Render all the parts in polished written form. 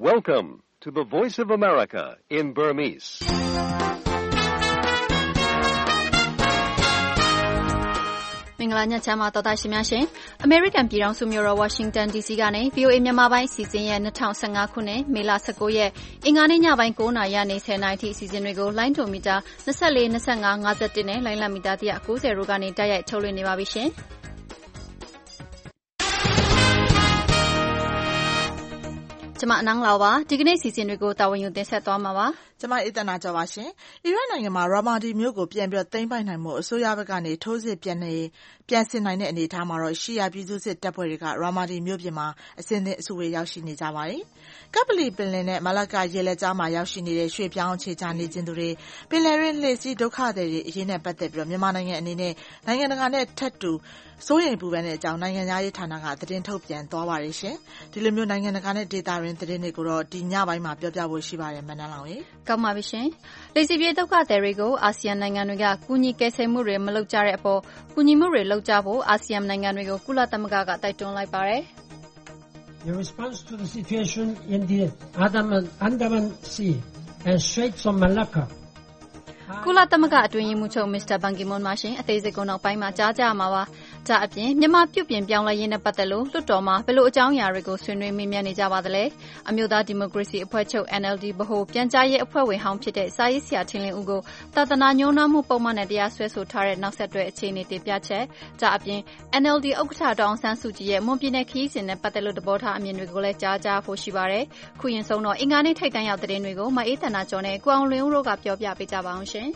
Welcome to the Voice of America in Burmese. ။မင်္ဂလာညချမ်းပါတော်သားရှင်များရှင်။ American ပြည်ထောင်စုမြို့တော် Washington DC ကနေ VOA မြန်မာပိုင်းအစီအစဉ်ရဲ့2015ခုနှစ်မေလ19ရက်အင်္ဂါနေ့ညပိုင်း9:00နာရီကနေ10:00နာရီထိအစီအစဉ်တွေကိုလိုင်းဒိုမီတာ24 25 51နဲ့လိုင်းလမီတာ190တို့ကနေတိုက်ရိုက်ထုတ်လွှင့်နေပါပြီရှင်။ကျွန်မအနန်းလောက်ပါဒီကနေ့စီစဉ်တွေကိုတာဝန်ယူတင်ဆက်သွားမှာပါကျွန်မအေးတနာကြောပါရှင်အီရတ်နိုင်ငံမှာရာမာဒီမြို့ကိုပြန်ပြီးသိမ်းပိုက်နိုင်မှုအစိုးရဘက်ကနေထိုးစစ်ပြန်ဆင်နိုင်တဲ့အနေအထားမှာတော့ရှီယာပြည်သူစစ်တပ်ဖွဲ့တွေကရာမာဒီမြို့ပြင်မှာအစဉ်သင့်အစုဝေးရောက်ရှိနေကြပါတယ်ကပလီပင်လယ်နဲ့မလက္ကာရေလက်ကြားမှာရောက်ရှိနေတဲ့ရွှေပြောင်းအခြေချနေခြင်းသူတွေပင်လယ်ရင်းလှည့်စီးဒုက္ခသည်တွေအရေးနဲ့ပတ်သက်ပြီးမြန်မာနိုင်ငံအနေနဲ့နိုင်ငံတကာနဲ့ထပ်တူစိုးရိမ်ပူပန်တဲ့အကြောင်းနိုင်ငံသားရေးဌာနကသတင်းထုတ်ပြန်သွားပါတယ်ရှင်ဒီလိုမျိုးနိုင်ငံတကာနဲ့ဒေတာရင်းသတင်းတွေကိုတော့ဒီညပိုင်းမှာပြောပြဖို့ရှိပါတယ်မနန်းလောင်ရေကောင်းပါပြီရှင်။လေစီပြေဒုက္ခသည်တွေကိုအာဆီယံနိုင်ငံတွေကကူညီကယ်ဆယ်မှုတွေမလုပ်ကြတဲ့အပေါ်ကူညီမှုတွေလုပ်ကြဖို့အာဆီယံနိုင်ငံတွေကိုကုလသမဂ္ဂကတိုက်တွန်းလိုက်ပါတယ်။ Your response to the situation in the Andaman Sea and Straits of Malacca ကုလသမဂ္ဂအတွင်းရေးမှူးချုပ်မစ္စတာဘန်ကီမွန်းမှရှင်အသေးစိတ်ကိုနောက်ပိုင်းမှာကြားကြမှာပါ။ဒါအပြင်မြန်မာပြုပြင်ပြောင်းလဲရေးနဲ့ပတ်သက်လို့လွှတ်တော်မှာဘယ်လိုအကြောင်းအရာတွေကိုဆွေးနွေးမေးမြန်းနေကြပါသလဲ။အမျိုးသားဒီမိုကရေစီအဖွဲ့ချုပ် NLD ဗဟိုပြန်ကြားရေးအဖွဲ့ဝင်ဟောင်းဖြစ်တဲ့စာရေးဆရာထင်လင်းဦးကိုသာသနာညှိုးနှောင်းမှုပုံမှန်နဲ့တရားစွဲဆိုထားတဲ့နောက်ဆက်တွဲအခြေအနေတင်ပြချက်။ဒါအပြင် NLD ဥက္ကဋ္ဌဒေါအောင်ဆန်းစုကြည်ရဲ့မွန်ပြည်နယ်ခရီးစဉ်နဲ့ပတ်သက်လို့သဘောထားအမြင်တွေကိုလည်းကြားကြဖို့ရှိပါတယ်။ခုရင်ဆုံးတော့အင်္ဂါနေ့ထိပ်တန်းရောက်သတင်းတွေကိုမအေးတနာကျော်နဲ့ကိုအောင်လွင်ဦးတို့ကပြောပြပေးကြပါအောင်ရှင်။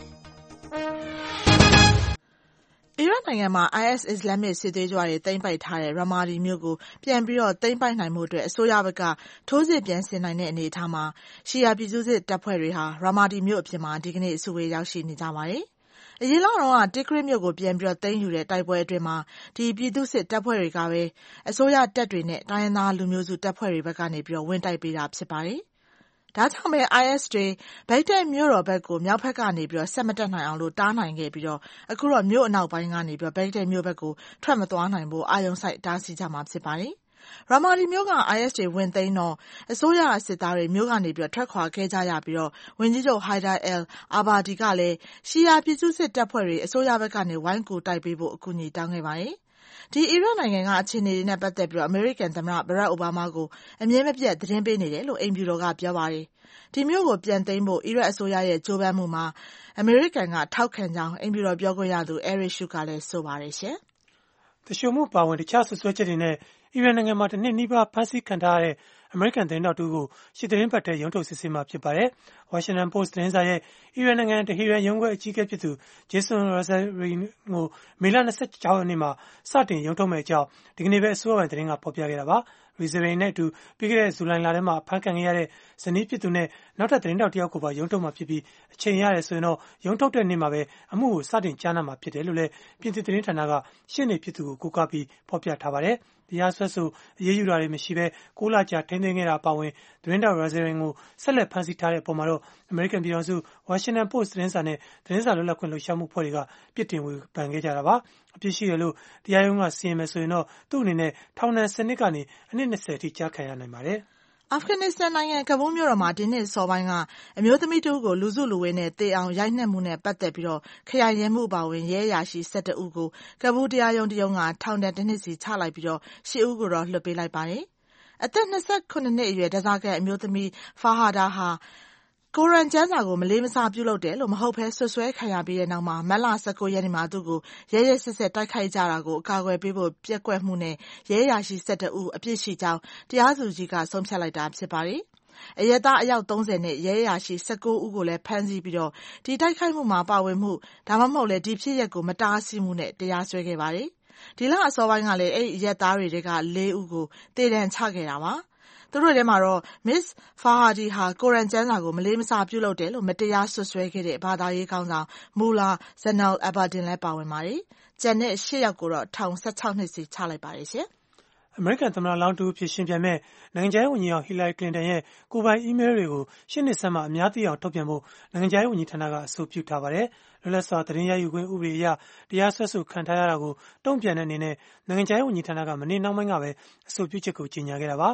အီရတ်နိုင်ငံမှာ IS အစ္စလာမစ်စစ်သွေးကြွတွေသိမ်းပိုက်ထားတဲ့ရာမာဒီမြို့ကိုပြန်ပြီးသိမ်းပိုက်နိုင်မှုအတွက်အစိုးရဘက်ကထိုးစစ်ပြန်ဆင်နိုင်တဲ့အနေအထားမှာရှီယာပြည်သူစစ်တပ်ဖွဲ့တွေဟာရာမာဒီမြို့အပြင်မှာဒီကနေ့အစုဝေးရောက်ရှိနေကြပါတယ်။အရင်လောက်တော့တစ်ခရစ်မြို့ကိုပြန်ပြီးသိမ်းယူတဲ့တိုက်ပွဲအတွင်းမှာဒီပြည်သူစစ်တပ်ဖွဲ့တွေကပဲအစိုးရတပ်တွေနဲ့တိုင်းရင်းသားလူမျိုးစုတပ်ဖွဲ့တွေဘက်ကနေဝင်တိုက်ပေးတာဖြစ်ပါတယ်။ဒါကြောင့်ပဲ IS တွေဘိတ်တက်မြို့တော်ဘက်ကိုမြောက်ဘက်ကနေဆက်မတက်နိုင်အောင်လို့တားနိုင်ခဲ့ပြီးအခုတော့မြို့အနောက်ပိုင်းကနေဘိတ်တက်မြို့ဘက်ကိုထွက်မသွားနိုင်ဖို့အာရုံစိုက်တားဆီးကြမှာဖြစ်ပါတယ်။ရာမာဒီမြို့က IS တွေဝင်သိမ်းတော့အစိုးရစစ်သားတွေမြို့ကနေထွက်ခွာခဲ့ကြရပြီးဝန်ကြီးချုပ်ဟိုင်ဒါအယ်အာဘာဒီကလည်းရှီယာပြည်သူစစ်တပ်ဖွဲ့တွေအစိုးရဘက်ကနေဝိုင်းကူတိုက်ပေးဖို့အကူအညီတောင်းခဲ့ပါတယ်။ဒီအီရတ်နိုင်ငံကအခြေအနေတွေနဲ့ပတ်သက်ပြီးအမေရိကန်သမ္မတဘရက်အိုဘားမားကိုအမြဲမပြတ်သတင်းပေးနေတယ်လို့အိမ်ဖြူတော်ကပြောပါတယ်။ဒီမျိုးကိုပြန်သိမ်းဖို့အီရတ်အစိုးရရဲ့ကြိုးပမ်းမှုမှာအမေရိကန်ကထောက်ခံကြောင်းအိမ်ဖြူတော်ပြောခွင့်ရသူအဲရစ်ရှုကလည်းဆိုပါတယ်ရှင်။တရှို့မှုပါဝင်တခြားဆွဆွဲချက်တွေနဲ့အီရန်နိုင်ငံမှာတစ်နှစ်နီးပါးဖမ်းဆီးခံထားရတဲ့အမေရိကန်သတင်းတောက်တူကိုရှစ်သတင်းပတ်ထဲရုံးထုတ်စစ်ဆေးမှာဖြစ်ပါတယ်။ Washington Post သတင်းစာရဲ့အီရန်နိုင်ငံတဟီရန်ရုံးခွဲအကြီးအကဲဖြစ်သူဂျေဆွန်ရာဇာရီကိုမေလ26ရက်နေ့မှာစတင်ရုံးထုတ်မယ့်အကြောင်းဒီကနေ့ပဲအစိုးရပိုင်းသတင်းကဖော်ပြခဲ့တာပါ။ရီဇယ်ရီနဲ့အတူပြီးခဲ့တဲ့ဇူလိုင်လထဲမှာဖမ်းခံခဲ့ရတဲ့ဇနီးဖြစ်သူနဲ့နောက်ထပ်သတင်းတောက်တစ်ယောက်ကိုပါရုံးထုတ်မှာဖြစ်ပြီးအချိန်ရတယ်ဆိုရင်တော့ရုံးထုတ်တဲ့နေ့မှာပဲအမှုကိုစတင်ကြားနာမှာဖြစ်တယ်လို့လည်းပြင်သစ်သတင်းဌာနကရှင်းနေဖြစ်သူကိုကိုးကားပြီးဖော်ပြထားပါတယ်။တရားစွဲဆိုအရေးယူတာတွေမရှိဘဲ6လကြာထိန်းသိမ်းခဲ့တာအပါအဝင်သတင်းတောက်ရာဇယ်ရင်ကိုဆက်လက်ဖမ်းဆီးထားတဲ့အပေါ်မှာတော့အမေရိကန်ပြည်ထောင်စု Washington Post သတင်းစာနဲ့သတင်းစာလွတ်လပ်ခွင့်လှုပ်ရှားမှုဖွဲ့တွေကပြစ်တင်ဝေဖန်ခဲ့ကြတာပါ။အပြစ်ရှိတယ်လို့တရားရုံးကစီရင်မယ်ဆိုရင်တော့သူ့အနေနဲ့ထောင်ဒဏ်10နှစ်ကနေအနှစ်20အထိကျခံရနိုင်ပါတယ်။အာဖဂန်နစ္စတန်နိုင်ငံကဘူးမြို့တော်မှာဒီနှစ်စောပိုင်းကအမျိုးသမီးတဦးကိုလူစုလူဝေးနဲ့တေအောင်ရိုက်နှက်မှုနဲ့ပတ်သက်ပြီးခရိုင်ရဲမှုပါဝင်ရဲအရာရှိ17ဦးကိုကဘူးတရားရုံးကထောင်ဒဏ်1နှစ်စီချလိုက်ပြီး10ဦးကိုတော့လွှတ်ပေးလိုက်ပါတယ်။အသက်29နှစ်အရွယ်ဓဇာကန်အမျိုးသမီးဖာဟာဒါဟာကိုရန်ကျမ်းစာကိုမလေးမစားပြုလုပ်တယ်လို့မဟုတ်ဘဲဆွဆွဲခံရပြီးတဲ့နောက်မှာမတ်လ19ရက်နေ့မှာသူ့ကိုရဲရဲစစ်စစ်တိုက်ခိုက်ကြတာကိုအကာအကွယ်ပေးဖို့ပြက်ကွက်မှုနဲ့ရဲအရာရှိ17ဦးအပြစ်ရှိကြောင်းတရားသူကြီးကဆုံးဖြတ်လိုက်တာဖြစ်ပါတယ်။အရပ်သားအယောက်30နဲ့ရဲအရာရှိ19ဦးကိုလည်းဖမ်းဆီးပြီးဒီတိုက်ခိုက်မှုမှာပါဝင်မှုဒါမှမဟုတ်လည်းဒီဖြစ်ရပ်ကိုမတားဆီးမှုနဲ့တရားစွဲခဲ့ပါတယ်။ဒီလအစောပိုင်းကလည်းအဲ့အရပ်သားတွေက4ဦးကိုတေဒဏ်ချခဲ့တာပါ။သူတို့ထဲမှာတော့ Miss Fahadi ဟာကိုရန်ကျမ်းစာကိုမလေးမစားပြုလုပ်တယ်လို့မတရားဆွဆွဲခဲ့တဲ့ဘာသာရေးခေါင်းဆောင်မူလာဇန်နယ်အဘာဒင်လည်းပါဝင်ပါတယ်။ကျန်တဲ့8ယောက်ကိုတော့ထောင်16နှစ်စီချလိုက်ပါတယ်ရှင်။အမေရိကန်သမ္မတလောင်းတူဖြစ်ရှင်ပြန်မဲ့နိုင်ငံခြားရေးဝန်ကြီးအောင်ဟီလာရီကလင်တန်ရဲ့ကိုယ်ပိုင်အီးမေးလ်တွေကိုရှင်းနေဆက်မှာအများသိအောင်ထုတ်ပြန်ဖို့နိုင်ငံခြားရေးဝန်ကြီးဌာနကအဆိုပြုထားပါတယ်။လွတ်လပ်စွာသတင်းရယူခွင့်ဥပဒေအရတရားစွဲဆိုခံထားရတာကိုတုံ့ပြန်တဲ့အနေနဲ့နိုင်ငံခြားရေးဝန်ကြီးဌာနကမနေ့နှောင်းပိုင်းကပဲအဆိုပြုချက်ကိုကြေညာခဲ့တာပါ။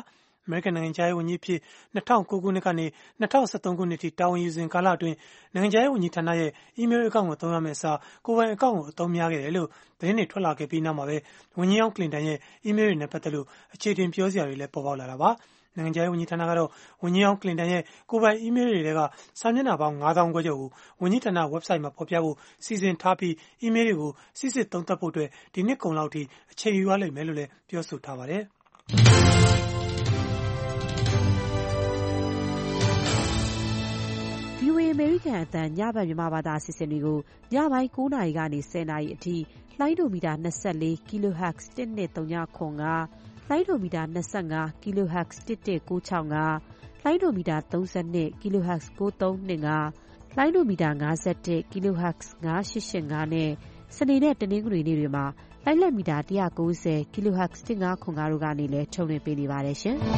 အမေရိကန်နိုင်ငံခြားရေးဝန်ကြီးအဖြစ်2009ခုနှစ်ကနေ2013ခုနှစ်ထိတာဝန်ယူစဉ်ကာလအတွင်းနိုင်ငံခြားရေးဝန်ကြီးဌာနရဲ့ email အကောင့်ကိုသုံးရမယ့်အစားကိုယ်ပိုင်အကောင့်ကိုအသုံးများခဲ့တယ်လို့သတင်းတွေထွက်လာခဲ့ပြီးနောက်မှာပဲဝန်ကြီးဟောင်းကလင်တန်ရဲ့ email တွေနဲ့ပတ်သက်လို့အခြေတင်ပြောစရာတွေလည်းပေါ်ပေါက်လာတာပါ။နိုင်ငံခြားရေးဝန်ကြီးဌာနကတော့ဝန်ကြီးဟောင်းကလင်တန်ရဲ့ကိုယ်ပိုင် email တွေကစာမျက်နှာပေါင်း9000 ခွဲကျော်ကိုဝန်ကြီးဌာန website မှာဖော်ပြဖို့စီစဉ်ထားပြီး email တွေကိုစစ်စစ်သုံးသပ်ဖို့အတွက်ဒီနှစ်ကုန်လောက်ထိအချိန်ယူရလိမ့်မယ်လို့လည်းပြောဆိုထားပါတယ်။ VOA အမေရိကန်အသံညဘက်မြန်မာဘာသာအစီအစဉ်တွေကိုညပိုင်း9 နာရီကနေ10 နာရီအထိလိုင်းဒိုမီတာ24 kHz 1239 လိုင်းဒိုမီတာ25 kHz 1196 လိုင်းဒိုမီတာ32 kHz 9325 လိုင်းဒိုမီတာ51 kHz 9885 နဲ့စနေနဲ့တနင်္ဂနွေနေ့တွေမှာလိုင်းလက်မီတာ190 kHz 1505 တို့ကနေလည်းထုတ်လွှင့်ပေးနေပါတယ်ရှင်။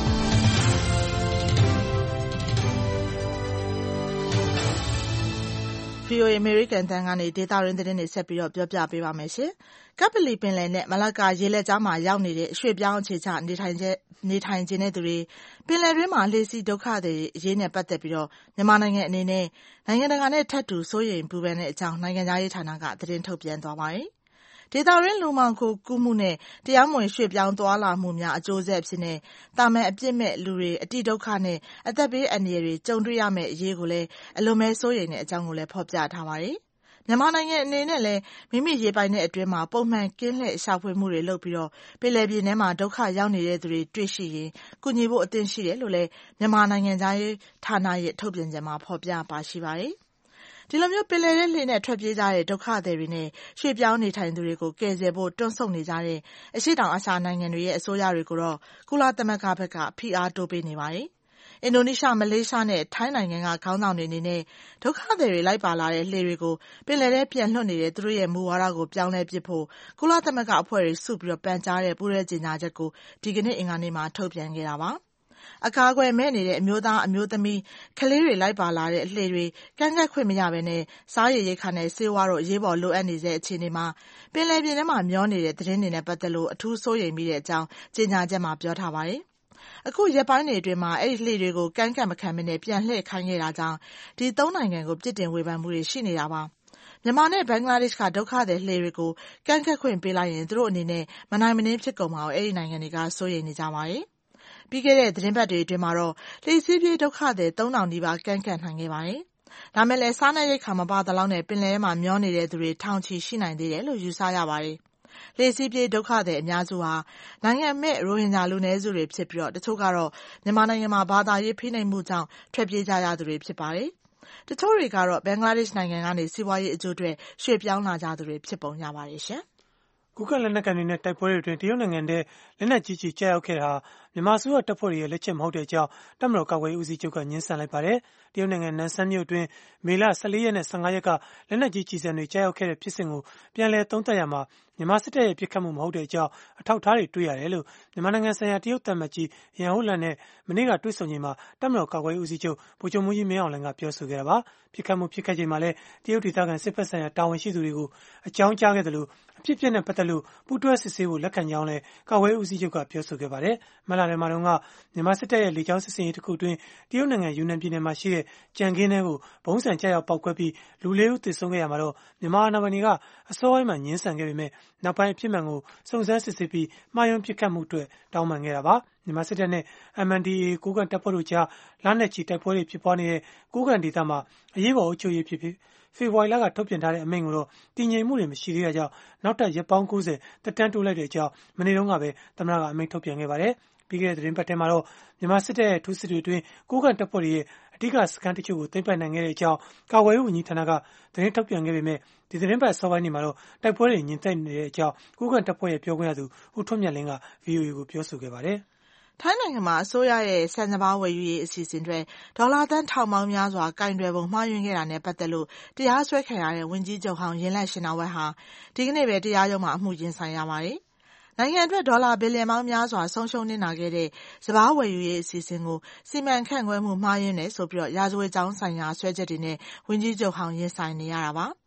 VOA အမေရိကန်အသံကနေဒေသတွင်းသတင်းတွေဆက်ပြီးပြောပြပေးပါမယ်ရှင်။ကပ္ပလီပင်လယ်နဲ့မလက္ကာရေလက်ကြားမှာရောက်နေတဲ့ရွှေ့ပြောင်းအခြေချနေထိုင်ခြင်းသူတွေပင်လယ်တွင်းမှာလှေစီးဒုက္ခသည်အရေးနဲ့ပတ်သက်ပြီးမြန်မာနိုင်ငံအနေနဲ့နိုင်ငံတကာနဲ့ထပ်တူစိုးရိမ်ပူပန်တဲ့အကြောင်းနိုင်ငံခြားရေးဌာနကသတင်းထုတ်ပြန်သွားပါတယ်။ဒေသတွင်းလူမှောင်ခိုကူးမှုနဲ့တရားမဝင်ရွှေ့ပြောင်းသွားလာမှုများအကျိုးဆက်အဖြစ်နဲ့သာမန်အပြစ်မဲ့လူတွေအတိဒုက္ခနဲ့အသက်ဘေးအန္တရာယ်တွေကြုံတွေ့ရမယ့်အရေးကိုလည်းအလွန်ပဲစိုးရိမ်တဲ့အကြောင်းကိုလည်းဖော်ပြထားပါတယ်။မြန်မာနိုင်ငံအနေနဲ့လည်းမိမိရေပိုင်တဲ့အတွင်းမှာပုံမှန်ကင်းလှည့်ရှာဖွေမှုတွေလုပ်ပြီးပင်လယ်ပြင်ထဲမှာဒုက္ခရောက်နေတဲ့သူတွေတွေ့ရှိရင်ကူညီဖို့အသင့်ရှိတယ်လို့လည်းမြန်မာနိုင်ငံသားရေးဌာနရဲ့ထုတ်ပြန်ချက်မှာဖော်ပြပါရှိပါတယ်။ဒီလိုမျိုးပင်လယ်ထဲလှေနဲ့ထွက်ပြေးကြတဲ့ဒုက္ခသည်တွေနဲ့ရွှေ့ပြောင်းနေထိုင်သူတွေကိုကယ်ဆယ်ဖို့တွန်းဆုတ်နေကြတဲ့အရှေ့တောင်အာရှနိုင်ငံတွေရဲ့အစိုးရတွေကိုတော့ကုလသမဂ္ဂဘက်ကဖိအားတိုးပေးနေပါတယ်။အင်ဒိုနီးရှားမလေးရှားနဲ့ထိုင်းနိုင်ငံကခေါင်းဆောင်တွေအနေနဲ့ဒုက္ခသည်တွေလိုက်ပါလာတဲ့လှေတွေကိုပင်လယ်ထဲပြန်လွှတ်နေတဲ့သူတို့ရဲ့မူဝါဒကိုပြောင်းလဲပစ်ဖို့ကုလသမဂ္ဂအဖွဲ့တွေစုပြီးပန်ကြားတဲ့ပူးရဲကြေညာချက်ကိုဒီကနေ့အင်္ဂါနေ့မှာထုတ်ပြန်ခဲ့တာပါ။အကာအကွယ်မဲ့နေတဲ့အမျိုးသားအမျိုးသမီးကလေးတွေလိုက်ပါလာတဲ့လှေတွေကမ်းကပ်ခွင့်မရဘဲနဲ့စားရည်ရိက္ခာနဲ့ဆေးဝါးတို့အရေးပေါ်လိုအပ်နေတဲ့အချိန်မှာပင်လယ်ပြင်ထဲမှာမျောနေတဲ့သတင်းတွေနဲ့ပတ်သက်လို့အထူးစိုးရိမ်မိတဲ့အကြောင်းကြေညာချက်မှာပြောထားပါတယ်။အခုရက်ပိုင်းတွေအတွင်းမှာအဲ့ဒီလှေတွေကိုကမ်းကပ်မခံမနဲ့ပြန်လှည့်ခိုင်းခဲ့တာကြောင့်ဒီသုံးနိုင်ငံကိုပြစ်တင်ဝေဖန်မှုတွေရှိနေတာပါ။မြန်မာနဲ့ဘင်္ဂလားဒေ့ရှ်ကဒုက္ခသည်လှေတွေကိုကမ်းကပ်ခွင့်ပေးလိုက်ရင်သူတို့အနေနဲ့မနိုင်မနင်းဖြစ်ကုန်မှာကိုအဲ့ဒီနိုင်ငံတွေကစိုးရိမ်နေကြပါတယ်။ပြီးခဲ့တဲ့သတင်းပတ်တွေအတွင်းမှာတော့လှေစီးပြေးဒုက္ခသည်3000နီးပါးကမ်းကပ်နိုင်ခဲ့ပါတယ်။ဒါမဲ့လည်းစားနပ်ရိက္ခာမပါသလောက်နဲ့ပင်လယ်ထဲမှာမျောနေတဲ့သူတွေထောင်ချီရှိနိုင်သေးတယ်လို့ယူဆရပါတယ်။လှေစီးပြေးဒုက္ခသည်အများစုဟာနိုင်ငံမဲ့ရိုဟင်ဂျာလူနည်းစုတွေဖြစ်ပြီးတချို့ကတော့မြန်မာနိုင်ငံမှာဘာသာရေးဖိနှိပ်မှုကြောင့်ထွက်ပြေးကြရသူတွေဖြစ်ပါတယ်။တချို့တွေကတော့ဘင်္ဂလားဒေ့ရှ်နိုင်ငံကနေစီးပွားရေးအကျိုးအတွက်ရွှေ့ပြောင်းလာကြသူတွေဖြစ်ပုံရပါတယ်ရှင်။ကူကလက်နက်ကန်တွေနဲ့တိုက်ပွဲတွေအတွင်းတရုတ်နိုင်ငံထဲလက်နက်ကြီးကျရောက်ခဲ့တာမြန်မာအစိုးရတပ်ဖွဲ့တွေရဲ့လက်ချက်မဟုတ်တဲ့အကြောင်းတပ်မတော်ကာကွယ်ရေးဦးစီးချုပ်ကငြင်းဆန်လိုက်ပါတယ်။တရုတ်နိုင်ငံနန်ဆန်းမြို့အတွင်းမေလ14ရက်နဲ့15ရက်ကလက်နက်ကြီးကျည်ဆံတွေကျရောက်ခဲ့တဲ့ဖြစ်စဉ်ကိုပြန်လည်သုံးသပ်ရမှာမြန်မာစစ်တပ်ရဲ့ပစ်ခတ်မှုမဟုတ်တဲ့အကြောင်းအထောက်အထားတွေတွေ့ရတယ်လို့မြန်မာနိုင်ငံဆိုင်ရာတရုတ်တပ်မကြီးရန်ဟုတ်လန်နဲ့မနေ့ကတွေ့ဆုံချိန်မှာတပ်မတော်ကာကွယ်ရေးဦးစီးချုပ်ဗိုလ်ချုပ်မှူးကြီးမင်းအောင်လှိုင်ကပြောဆိုခဲ့တာပါ။ပစ်ခတ်မှုဖြစ်ခဲ့ချိန်မှာလည်းတရုတ်ဒေသခံစစ်ဖက်ဆိုင်ရာတာဝန်ရှိသူတွေကိုအကြောင်းကြားခဲ့တယ်လို့အဖြစ်အပျက်နဲ့ပတ်သက်လို့ပူးတွဲစစ်ဆေးဖို့လက်ခံကြောင်းလည်းကာကွယ်ရေးဦးစီးချုပ်ကပြောဆိုခဲ့ပါတယ်။မလထဲမှာတော့မြန်မာစစ်တပ်ရဲ့လေကြောင်းစစ်ဆင်ရေးတစ်ခုအတွင်းတရုတ်နိုင်ငံယူနန်ပြည်နယ်မှာရှိတဲ့ကြံခင်းထဲကိုဘုံးဆန်ကျရောက်ပောက်ကွဲပြီးလူ4ဦးသေဆုံးခဲ့ရမှာတော့မြန်မာအာဏာပိုင်တွေကအစောပိုင်းမှာငြင်းဆန်ခဲ့ပေမဲ့နောက်ပိုင်းအဖြစ်မှန်ကိုစုံစမ်းစစ်ဆေးပြီးမှားယွင်းပစ်ခတ်မှုအတွက်တောင်းပန်ခဲ့တာပါ။မြန်မာစစ်တပ်နဲ့ MNDAA ကိုးကန့်တပ်ဖွဲ့တို့ကြားလနဲ့ချီတိုက်ပွဲတွေဖြစ်ပွားနေတဲ့ကိုးကန့်ဒေသမှာအရေးပေါ်အုပ်ချုပ်ရေးဖြစ်ပြီးဖေဖော်ဝါရီလကထုတ်ပြန်ထားတဲ့အမိန့်ကိုတော့တည်ငြိမ်မှုတွေမရှိသေးတာကြောင့်နောက်ထပ်ရက်ပေါင်း90တက်တန်းတိုးလိုက်တဲ့အကြောင်းမနေ့တုန်းကပဲသမ္မတကအမိန့်ထုတ်ပြန်ခဲ့ပါတယ်။ပြီးခဲ့တဲ့သတင်းပတ်ထဲမှာတော့မြန်မာစစ်တပ်ရဲ့ထူးစစ်တွေအတွင်းကိုးကန့်တပ်ဖွဲ့တွေရဲ့အဓိကစခန်းတချို့ကိုသိမ်းပိုက်နိုင်ခဲ့တဲ့အကြောင်းကာကွယ်ရေးဝန်ကြီးဌာနကသတင်းထုတ်ပြန်ခဲ့ပေမဲ့ဒီသတင်းပတ်စောပိုင်းတွေမှာတော့တိုက်ပွဲတွေညင်သက်နေတဲ့အကြောင်းကိုးကန့်တပ်ဖွဲ့ရဲ့ပြောခွင့်ရသူဦးထွန်းမြတ်လင်းက VOA ကိုပြောဆိုခဲ့ပါတယ်။ထိုင်းနိုင်ငံမှာအစိုးရရဲ့ဆန်စပါးဝယ်ယူရေးအစီအစဉ်တွေဒေါ်လာသန်းထောင်ပေါင်းများစွာကင်တွယ်ပုံမှားယွင်းခဲ့တာနဲ့ပတ်သက်လို့တရားစွဲခံရတဲ့ဝန်ကြီးချုပ်ဟောင်းယင်လတ်ရှင်နာဝက်ဟာဒီကနေ့ပဲတရားရုံးမှာအမှုရင်ဆိုင်ရပါတယ်။နိုင်ငံအတွက်ဒေါ်လာဘီလီယံပေါင်းများစွာဆုံးရှုံးနစ်နာခဲ့တဲ့စပါးဝယ်ယူရေးအစီအစဉ်ကိုစီမံခန့်ခွဲမှုမှားယွင်းတယ်ဆိုပြီးရာဇဝတ်ကြောင်းဆိုင်ရာစွဲချက်တွေနဲ့ဝန်ကြီးချုပ်ဟောင်းရင်ဆိုင်နေရတာပါ။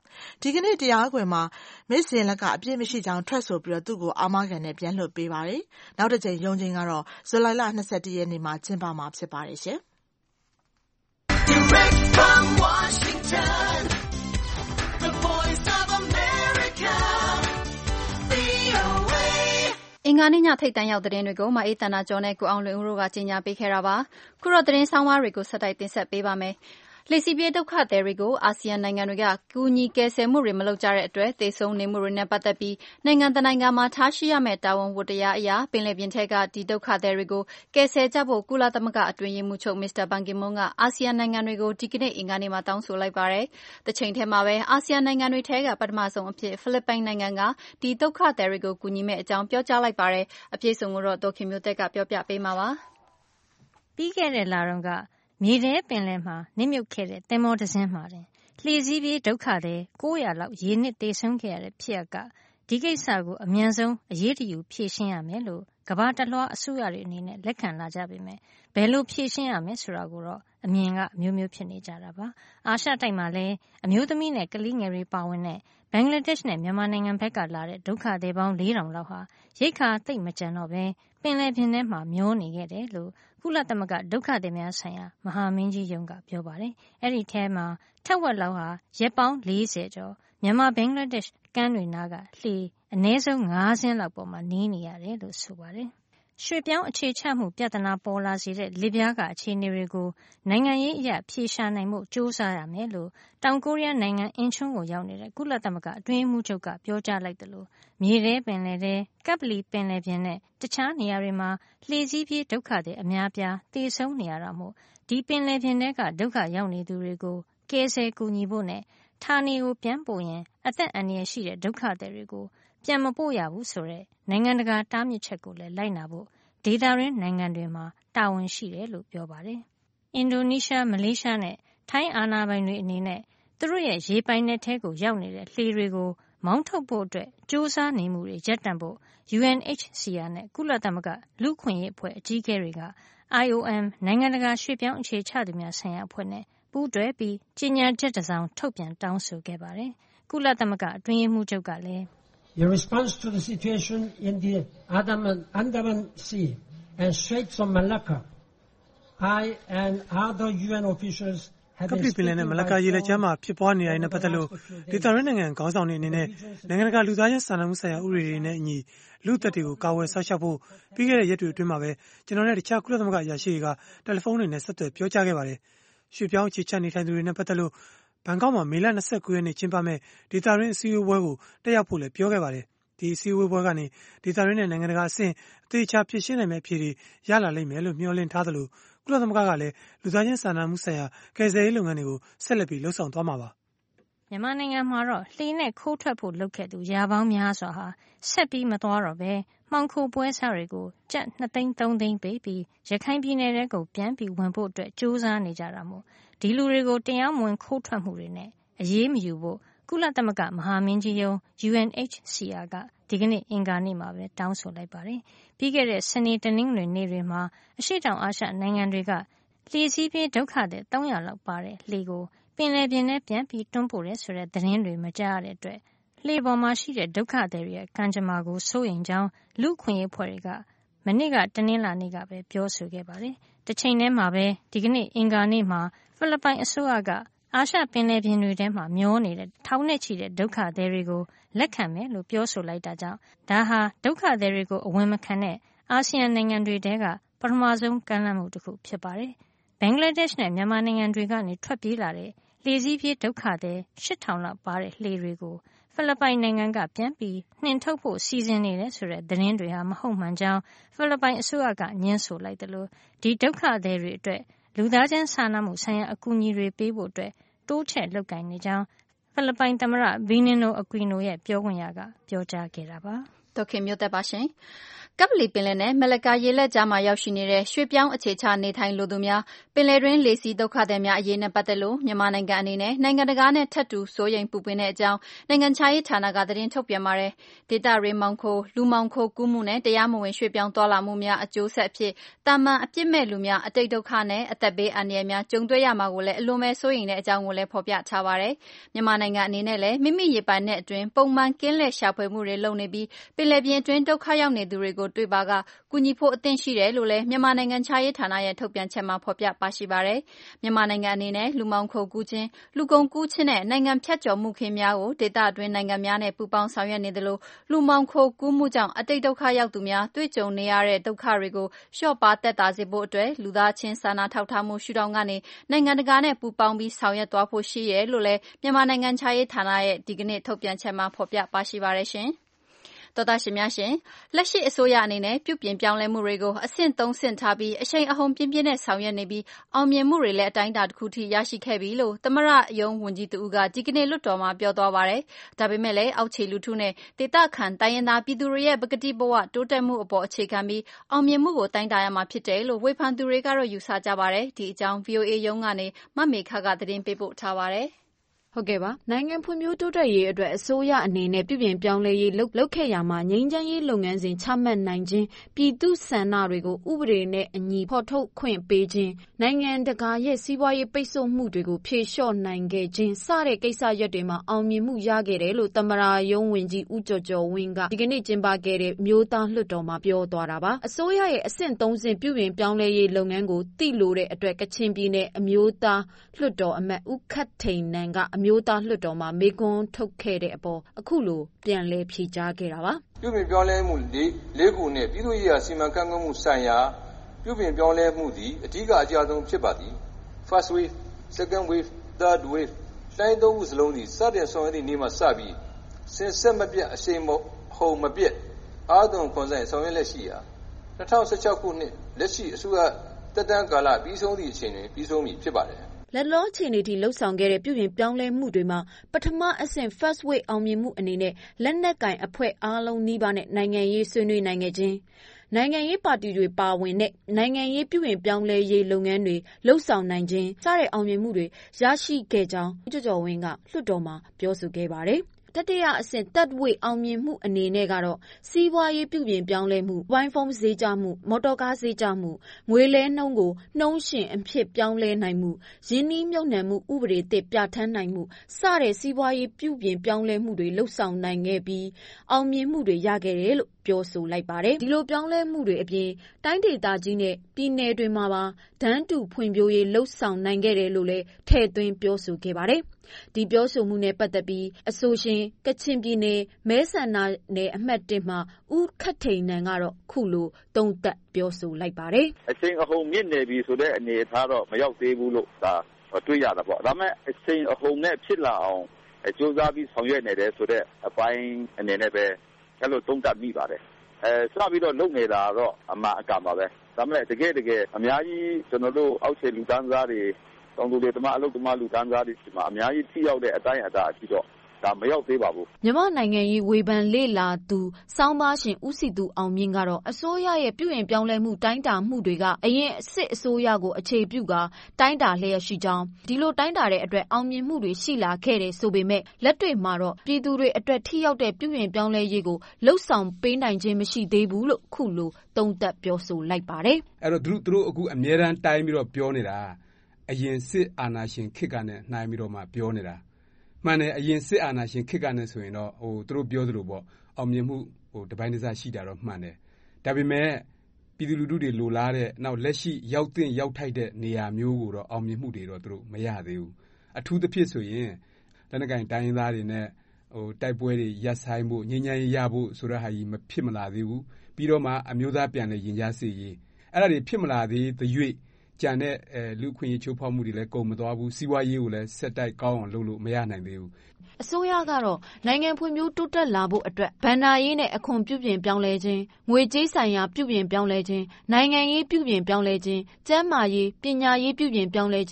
ဒီကနေ့တရားခွင်မှာမစ္စရင်လက်ကအပြစ်မရှိကြောင်းထွက်ဆိုပြီးတော့သူ့ကိုအာမခံနဲ့ပြန်လွှတ်ပေးပါတယ်။နောက်တစ်ကြိမ်ရုံးချိန်ကတော့ဇူလိုင်လ21ရက်နေ့မှာကျင်းပမှာဖြစ်ပါတယ်ရှင်။ Direct from Washington, the voice of America, VOA. အင်္ဂါနေ့ညထိပ်တန်းရောက်သတင်းတွေကိုမအေးတနာကျော်နဲ့ကိုအောင်လွင်ဦးတို့ကကြီးညာပေးခဲ့တာပါ။ခုတော့သတင်းဆောင်မတွေကိုဆက်တိုက်တင်ဆက်ပေးပါမယ်။လှေစီးပြေးဒုက္ခသည်တွေကိုအာဆီယံနိုင်ငံတွေကကူညီကယ်ဆယ်မှုတွေမလုပ်ကြတဲ့အတွက်သေဆုံးနေမှုတွေနဲ့ပတ်သက်ပြီးနိုင်ငံတကာနိုင်ငံမှာထားရှိရမယ့်တာဝန်ဝတ္တရားအရာပင်လယ်ပြင်ထဲကဒီဒုက္ခသည်တွေကိုကယ်ဆယ်ကြဖို့ကုလသမဂ္ဂအတွင်းရေးမှူးချုပ်မစ္စတာဘန်ကီမွန်းကအာဆီယံနိုင်ငံတွေကိုဒီကနေ့အင်္ဂါနေ့မှာတောင်းဆိုလိုက်ပါတယ်။တစ်ချိန်ထဲမှာပဲအာဆီယံနိုင်ငံတွေထဲကပထမဆုံးအဖြစ်ဖိလစ်ပိုင်နိုင်ငံကဒီဒုက္ခသည်တွေကိုကူညီမဲ့အကြောင်းပြောကြားလိုက်ပါတယ်။အပြည့်စုံကိုတော့ဒေါခင်မျိုးသက်ကပြောပြပေးမှာပါ။ပြီးခဲ့တဲ့လတုန်းကမြေထဲပင်လယ်မှာနစ်မြုပ်ခဲ့တဲ့သင်္ဘောတစ်စင်းမှာတင်လှေစီးပြေးဒုက္ခသည်900လောက်ရေနစ်သေဆုံးခဲ့ရတဲ့ဖြစ်ရပ်ကဒီကိစ္စကိုအမြန်ဆုံးအရေးတယူဖြေရှင်းရမယ်လို့ကမ္ဘာတလွှားအစိုးရတွေအနေနဲ့လက်ခံလာကြပေမဲ့ဘယ်လိုဖြေရှင်းရမယ်ဆိုတာကိုတော့အမြင်ကအမျိုးမျိုးဖြစ်နေကြတာပါ။အာရှတိုက်မှာလည်းအမျိုးသမီးနဲ့ကလေးငယ်တွေပါဝင်တဲ့ဘင်္ဂလားဒေ့ရှ်နဲ့မြန်မာနိုင်ငံဘက်ကလာတဲ့ဒုက္ခသည်ပေါင်း4,000လောက်ဟာရိက္ခာသိပ်မကျန်တော့ပဲပင်လယ်ပြင်ထဲမှာမျောနေခဲ့တယ်လို့ကုလသမဂ္ဂဒုက္ခသည်များဆိုင်ရာမဟာမင်းကြီးရုံးကပြောပါတယ်။အဲ့ဒီထဲမှာထက်ဝက်လောက်ဟာရက်ပေါင်း40ကျော်မြန်မာဘင်္ဂလားဒေ့ရှ်ကမ်းတွေနားကလှေအနည်းဆုံး9စင်းလောက်ပေါ်မှာနီးနေရတယ်လို့ဆိုပါတယ်။ရွှေ့ပြောင်းအခြေချမှုပြဿနာပေါ်လာစေတဲ့လစ်ပြားကအခြေအနေတွေကိုနိုင်ငံရေးအရဖြေရှာနိုင်မှုစ조사ရမယ်လို့တောင်ကိုရီးယားနိုင်ငံအင်ချွန်းကိုရောက်နေတဲ့ကုလသမဂ္ဂအတွင်းရေးမှူးချုပ်ကပြောကြားလိုက်တယ်လို့မြေထဲပင်လယ်ထဲကပ်ပလီပင်လယ်ပြင်နဲ့တခြားနေရာတွေမှာလှေစီးပြေးဒုက္ခတွေအများပြားသေဆုံးနေရတာမို့ဒီပင်လယ်ပြင်ထဲကဒုက္ခရောက်နေသူတွေကိုကယ်ဆယ်ကူညီဖို့နဲ့ဌာနေကိုပြန်ပို့ရင်အသက်အန္တရာယ်ရှိတဲ့ဒုက္ခသည်တွေကိုပြန်မပို့ရဘူးဆိုတဲ့နိုင်ငံတကာတားမြစ်ချက်ကိုလည်းလိုက်နာဖို့ဒေသတွင်းနိုင်ငံတွေမှာတာဝန်ရှိတယ်လို့ပြောပါတယ်။အင်ဒိုနီးရှားမလေးရှားနဲ့ထိုင်းအာဏာပိုင်တွေအနေနဲ့သူတို့ရဲ့ရေပိုင်နက်ထဲကိုရောက်နေတဲ့လှေတွေကိုမောင်းထုတ်ဖို့အတွက်စ조사နေမှုတွေရပ်တန့်ဖို့ UNHCR နဲ့ကုလသမဂ္ဂလူ့အခွင့်အရေးအဖွဲ့အကြီးအကဲတွေက IOM နိုင်ငံတကာရွှေ့ပြောင်းအခြေချသူများဆိုင်ရာအဖွဲ့နဲ့ပူးတွဲပြီးကြေညာချက်တစ်စောင်ထုတ်ပြန်တောင်းဆိုခဲ့ပါတယ်။ကုလသမဂ္ဂအတွင်းရေးမှူးချုပ်ကလည်း In response to the situation in the Andaman Sea and Straits of Malacca, I and other UN officials ကပလီပင်လယ်နဲ့မလကာရေလက်ကြားမှာဖြစ်ပွားနေရတဲ့ပတ်သက်လို့ဒေသရင်းနိုင်ငံခေါင်းဆောင်တွေအနေနဲ့နိုင်ငံတကာလူသားချင်းစာနာမှုဆိုင်ရာဥပဒေတွေနဲ့အညီလူ့အသက်တွေကိုကာဝယ်ဆောက်ရှောက်ဖို့ပြီးခဲ့တဲ့ရက်တွေအတွင်းမှာပဲကျွန်တော်နဲ့တခြားကုလသမဂ္ဂအရာရှိတွေကတယ်လီဖုန်းတွေနဲ့ဆက်သွယ်ပြောကြားခဲ့ပါတယ်။ရွှေ့ပြောင်းအခြေချနေထိုင်သူတွေနဲ့ပတ်သက်လို့ဘန်ကောက်မှာမေလ29ရက်နေ့ကျင်းပမဲ့ဒေသရင်းအစည်းအဝေးကိုတက်ရောက်ဖို့လည်းပြောခဲ့ပါတယ်။ဒီအစည်းအဝေးပွဲကနေဒေသရင်းနဲ့နိုင်ငံတကာအဆင့်အသေးချာဖြစ်ရှင်းနိုင်မယ့်အဖြေတွေရလာလိမ့်မယ်လို့မျှော်လင့်ထားသလိုကုလသမဂ္ဂကလည်းလူသားချင်းစာနာမှုဆိုင်ရာကယ်ဆယ်ရေးလုပ်ငန်းတွေကိုဆက်လက်ပြီးလှုပ်ဆောင်သွားမှာပါ။မြန်မာနိုင်ငံမှာတော့လှေနဲ့ခိုးထွက်ဖို့လုပ်ခဲ့သူရာပေါင်းများစွာဟာဆက်ပြီးမသွားတော့ပဲမှောင်ခိုပွဲစားတွေကိုကျပ်2သိန်း3သိန်းပေးပြီးရခိုင်ပြည်နယ်ထဲကိုပြန်ပြီးဝင်ဖို့အတွက်စ조사နေကြတာမို့ဒီလူတွေကိုတရားမဝင်ခိုးထွက်မှုတွေနဲ့အရေးမယူဖို့ကုလသမဂ္ဂမဟာမင်းကြီးရုံး UNHCR ကဒီကနေ့အင်္ဂါနေ့မှာပဲတောင်းဆိုလိုက်ပါတယ်။ပြီးခဲ့တဲ့စနေတနင်္ဂနွေနေ့တွေမှာအရှေ့တောင်အာရှနိုင်ငံတွေကလှေစီးပြေးဒုက္ခသည်300လောက်ပါတဲ့လှေကိုပင်လယ်ပြင်ထဲပြန်ပြီးတွန်းပို့တယ်ဆိုတဲ့သတင်းတွေမကြားရတဲ့အတွက်လှေပေါ်မှာရှိတဲ့ဒုက္ခသည်တွေရဲ့ကံကြမ္မာကိုစိုးရိမ်ကြောင်းလူ့အခွင့်အရေးအဖွဲ့တွေကမနေ့ကတနင်္လာနေ့ကပဲပြောဆိုခဲ့ပါတယ်။တစ်ချိန်တည်းမှာပဲဒီကနေ့အင်္ဂါနေ့မှာဖိလစ်ပိုင်အစိုးရကအာရှပင်လယ်ပြင်တွေထဲမှာမျောနေတဲ့ထောင်နဲ့ချီတဲ့ဒုက္ခသည်တွေကိုလက်ခံမယ်လို့ပြောဆိုလိုက်တာကြောင့်ဒါဟာဒုက္ခသည်တွေကိုအဝင်မခံတဲ့အာဆီယံနိုင်ငံတွေထဲကပထမဆုံးကမ်းလှမ်းမှုတစ်ခုဖြစ်ပါတယ်။ဘင်္ဂလားဒေ့ရှ်နဲ့မြန်မာနိုင်ငံတွေကနေထွက်ပြေးလာတဲ့လှေစီးပြေးဒုက္ခသည်8,000လောက်ပါတဲ့လှေတွေကိုဖိလစ်ပိုင်နိုင်ငံကပြန်ပြီးနှင်ထုတ်ဖို့စီစဉ်နေတယ်ဆိုတဲ့သတင်းတွေဟာမဟုတ်မှန်ကြောင်းဖိလစ်ပိုင်အစိုးရကညှင်းဆိုလိုက်တယ်လို့ဒီဒုက္ခသည်တွေအတွက်လူသားချင်းစာနာမှုဆိုင်ရာအကူအညီတွေပေးဖို့အတွက်တိုးချဲ့လုပ်ကိုင်နေကြောင်းဖိလစ်ပိုင်သမ္မတဘီနင်နိုအကွီနိုရဲ့ပြောခွင့်ရကပြောကြားခဲ့တာပါ။ဒေါခင်မျိုးသက်ပါရှင်။ကပ္ပလီပင်လယ်နဲ့မလကာရေလက်ကြားမှာရောက်ရှိနေတဲ့ရွှေ့ပြောင်းအခြေချနေထိုင်လိုသူများပင်လယ်တွင်းလေစီးဒုက္ခသည်များအရေးနဲ့ပတ်သက်လို့မြန်မာနိုင်ငံအနေနဲ့နိုင်ငံတကာနဲ့ထပ်တူစိုးရိမ်ပူပင်တဲ့အကြောင်းနိုင်ငံခြားရေးဌာနကသတင်းထုတ်ပြန်ပါတယ်။ဒေသတွင်းလူမှောင်ခိုကူးမှုနဲ့တရားမဝင်ရွှေ့ပြောင်းသွားလာမှုများအကျိုးဆက်အဖြစ်သာမန်အပြစ်မဲ့လူများအတိတ်ဒုက္ခနဲ့အသက်ဘေးအန္တရာယ်များကြုံတွေ့ရမှာကိုလည်းအလွန်ပဲစိုးရိမ်တဲ့အကြောင်းကိုလည်းဖော်ပြထားပါတယ်။မြန်မာနိုင်ငံအနေနဲ့လည်းမိမိရေပိုင်နက်အတွင်းပုံမှန်ကင်းလှည့်ရှာဖွေမှုတွေလုပ်နေပြီးပင်လယ်ပြင်အတွင်းဒုက္ခရောက်နေသူတွေကိုတွေ့ပါကကူညီဖို့အသင့်ရှိတယ်လို့လည်းမြန်မာနိုင်ငံခြားရေးဌာနရဲ့ထုတ်ပြန်ချက်မှာဖော်ပြပါရှိပါတယ်။မြန်မာနိုင်ငံအနေနဲ့လူမှောင်ခိုကူးခြင်းလူကုန်ကူးခြင်းနဲ့နိုင်ငံဖြတ်ကျော်မှုခင်းများကိုဒေသအတွင်းနိုင်ငံများနဲ့ပူးပေါင်းဆောင်ရွက်နေသလိုလူမှောင်ခိုကူးမှုကြောင့်အတိတ်ဒုက္ခရောက်သူများတွေ့ကြုံနေရတဲ့ဒုက္ခတွေကိုလျှော့ပါသက်သာစေဖို့အတွက်လူသားချင်းစာနာထောက်ထားမှုရှုထောင့်ကနေနိုင်ငံတကာနဲ့ပူးပေါင်းပြီးဆောင်ရွက်သွားဖို့ရှိတယ်လို့လည်းမြန်မာနိုင်ငံခြားရေးဌာနရဲ့ဒီကနေ့ထုတ်ပြန်ချက်မှာဖော်ပြပါရှိပါတယ်ရှင်။သောတာရှင်များရှင်လက်ရှိအစိုးရအနေနဲ့ပြုပြင်ပြောင်းလဲမှုတွေကိုအဆင့်3ဆင့်ထားပြီးအရှိန်အဟုန်ပြင်းပြင်းနဲ့ဆောင်ရွက်နေပြီးအောင်မြင်မှုတွေလည်းအတိုင်းအတာတစ်ခုထိရရှိခဲ့ပြီလို့သမရယုံဝန်ကြီးသူကဒီကနေ့လွှတ်တော်မှာပြောသွားပါတယ်။ဒါပေမဲ့လည်းအောက်ခြေလူထုနဲ့ဒေသခံတိုင်းရင်းသားပြည်သူတွေရဲ့ပကတိဘဝတိုးတက်မှုအပေါ်အခြေခံပြီးအောင်မြင်မှုကိုတိုင်းတာရမှာဖြစ်တယ်လို့ဝေဖန်သူတွေကတော့ယူဆကြပါတယ်။ဒီအကြောင်း VOA ရုံးကနေမမေခကသတင်းပေးပို့ထားပါတယ်။ဟုတ်ကဲ့ပါနိုင်ငံဖွံ့ဖြိုးတိုးတက်ရေးအတွက်အစိုးရအနေနဲ့ပြုပြင်ပြောင်းလဲရေးလုပ်ခဲ့ရမှာငြိမ်းချမ်းရေးလုပ်ငန်းစဉ်ချမှတ်နိုင်ခြင်းပြည်သူဆန္ဒတွေကိုဥပဒေနဲ့အညီဖော်ထုတ်ခွင့်ပေးခြင်းနိုင်ငံတကာရဲ့စီးပွားရေးပိတ်ဆို့မှုတွေကိုဖြေလျှော့နိုင်ခဲ့ခြင်းစတဲ့ကိစ္စရပ်တွေမှာအောင်မြင်မှုရခဲ့တယ်လို့သမရာယုံဝင်ကြီးဦးကျော်ကျော်ဝင်းကဒီကနေ့ကျင်းပခဲ့တဲ့မျိုးသားလွှတ်တော်မှာပြောသွားတာပါအစိုးရရဲ့အဆင့်3ဆင့်ပြုပြင်ပြောင်းလဲရေးလုပ်ငန်းကိုသိလို့တဲ့အတွက်ကချင်ပြည်နယ်အမျိုးသားလွှတ်တော်အမတ်ဦးခတ်ထိန်နန်ကအမျိုးသားလွှတ်တော်မှာမေကွန်းထုတ်ခဲ့တဲ့အပေါ်အခုလိုပြန်လည်ဖြေကြားခဲ့တာပါပြုပြင်ပြောင်းလဲမှု၄ခုနဲ့ပြည်သူ့ရေးရာစီမံခန့်ခွဲမှုဆိုင်ရာပြုပြင်ပြောင်းလဲမှုသည်အဓိကအကျဆုံးဖြစ်ပါသည် First wave second wave third wave လှိုင်းသုံးခုစလုံးသည်စတင်ဆောင်ရွက်သည့်နေ့မှစပြီးစင်ဆက်မပြတ်အရှိန်ဟုန်မပြတ်အားသွန်ခွန်ဆိုင်ဆောင်ရွက်လက်ရှိရာ2016ခုနှစ်လက်ရှိအစိုးရတက်တန်းကာလပြီးဆုံးသည့်အချိန်တွင်ပြီးဆုံးမည်ဖြစ်ပါတယ်လက်လောအခြေအနေထိလှုပ်ဆောင်ခဲ့တဲ့ပြုပြင်ပြောင်းလဲမှုတွေမှာပထမအဆင့် first wave အောင်မြင်မှုအနေနဲ့လက်နက်ကင်အဖွဲ့အားလုံးနှီးပါးနဲ့နိုင်ငံရေးဆွေးနွေးနိုင်ခဲ့ခြင်းနိုင်ငံရေးပါတီတွေပါဝင်တဲ့နိုင်ငံရေးပြုပြင်ပြောင်းလဲရေးလုပ်ငန်းတွေလှုပ်ဆောင်နိုင်ခြင်းစတဲ့အောင်မြင်မှုတွေရရှိခဲ့ကြောင်းကျော်ကျော်ဝင်းကလွှတ်တော်မှာပြောဆိုခဲ့ပါတယ်တတိယအဆင့် third wave အောင်မြင်မှုအနေနဲ့ကတော့စီးပွားရေးပြုပြင်ပြောင်းလဲမှုဝိုင်းဖုန်းဈေးကျမှုမော်တော်ကားဈေးကျမှုငွေလဲနှုန်းကိုနှုန်းရှင်အဖြစ်ပြောင်းလဲနိုင်မှုရင်းနှီးမြှုပ်နှံမှုဥပဒေသစ်ပြဋ္ဌာန်းနိုင်မှုစတဲ့စီးပွားရေးပြုပြင်ပြောင်းလဲမှုတွေလှုပ်ဆောင်နိုင်ခဲ့ပြီးအောင်မြင်မှုတွေရခဲ့တယ်လို့ပြောဆိုလိုက်ပါတယ်ဒီလိုပြောင်းလဲမှုတွေအပြင်တိုင်းဒေသကြီးနဲ့ပြည်နယ်တွေမှာပါဒန်းတူဖွံ့ဖြိုးရေးလှုပ်ဆောင်နိုင်ခဲ့တယ်လို့လည်းထည့်သွင်းပြောဆိုခဲ့ပါတယ်ဒီပြောဆိုမှုနဲ့ပတ်သက်ပြီးအဆိုရှင်ကချင်ပြည်နယ်မဲဆန္ဒနယ်အမှတ်1မှာဦးခတ်ထိန်နန်ကတော့ခုလိုသုံးသပ်ပြောဆိုလိုက်ပါတယ်အချိန်အဟုန်မြင့်နေပြီဆိုတဲ့အနေအထားတော့မရောက်သေးဘူးလို့ဒါတွေ့ရတာပေါ့ဒါပေမဲ့အချိန်အဟုန်နဲ့ဖြစ်လာအောင်ကြိုးစားပြီးဆောင်ရွက်နေတယ်ဆိုတဲ့အပိုင်းအနေနဲ့ပဲအဲ့လိုသုံးသပ်မိပါတယ်စပြီးတော့လုပ်နေတာတော့အမှန်အကန်ပါပဲဒါပေမဲ့တကယ်အများကြီးကျွန်တော်တို့အောက်ခြေလူတန်းစားတွေတောင်သူတွေတမအလုပ်တမလူတန်းစားတွေဒီမှာအများကြီးထိရောက်တဲ့အတိုင်းအတာအထိတော့ဒါမရောက်သေးပါဘူးမြန်မာနိုင်ငံရေးဝေဖန်လေ့လာသူစောင်းပါရှင်ဦးစီသူအောင်မြင့်ကတော့အစိုးရရဲ့ပြုပြင်ပြောင်းလဲမှုတိုင်းတာမှုတွေကအရင်စစ်အစိုးရကိုအခြေပြုကတိုင်းတာလျက်ရှိကြောင်းဒီလိုတိုင်းတာတဲ့အတွက်အောင်မြင်မှုတွေရှိလာခဲ့တယ်ဆိုပေမဲ့လက်တွေ့မှာတော့ပြည်သူတွေအတွက်ထိရောက်တဲ့ပြုပြင်ပြောင်းလဲရေးကိုလှုပ်ဆောင်ပေးနိုင်ခြင်းမရှိသေးဘူးလို့ခုလိုသုံးသပ်ပြောဆိုလိုက်ပါတယ်အဲ့တော့သူတို့အခုအမြဲတမ်းတိုင်းပြီးတော့ပြောနေတာအရင်စစ်အာဏာရှင်ခေတ်ကနဲ့နှိုင်းပြီးတော့မှပြောနေတာမှန်တယ်အရင်စစ်အာဏာရှင်ခေတ်ကနဲ့ဆိုရင်တော့သူတို့ပြောသလိုပေါ့အောင်မြင်မှုတပိုင်းတစရှိတာတော့မှန်တယ်ဒါပေမဲ့ပြည်သူလူထုတွေလိုလားတဲ့နောက်လက်ရှိရောက်တဲ့ရောက်ထိုက်တဲ့နေရာမျိုးကိုတော့အောင်မြင်မှုတွေတော့သူတို့မရသေးဘူးအထူးသဖြင့်ဆိုရင်လက်နက်ကိုင်တိုင်းရင်းသားတွေနဲ့တိုက်ပွဲတွေရပ်ဆိုင်ဖို့ငြိမ်းချမ်းရေးရဖို့ဆိုတဲ့ဟာကြီးမဖြစ်မလာသေးဘူးပြီးတော့မှအမျိုးသားပြန်လည်ရင်ကြားစေရေးအဲ့ဒါတွေဖြစ်မလာသေးသရွေ့ကြံတဲ့လူခွင့်ရေးချိုးဖောက်မှုတွေလည်းကုန်မသွားဘူးစီးပွားရေးကိုလည်းဆက်တိုက်ကောင်းအောင်လုပ်လို့မရနိုင်သေးဘူးအစိုးရကတော့နိုင်ငံဖွံ့ဖြိုးတိုးတက်လာဖို့အတွက်ဘဏ္ဍာရေးနဲ့အခွန်ပြုပြင်ပြောင်းလဲခြင်းငွေကြေးဆိုင်ရာပြုပြင်ပြောင်းလဲခြင်းနိုင်ငံရေးပြုပြင်ပြောင်းလဲခြင်းကျန်းမာရေးပညာရေးပြုပြင်ပြောင်းလဲခြင်း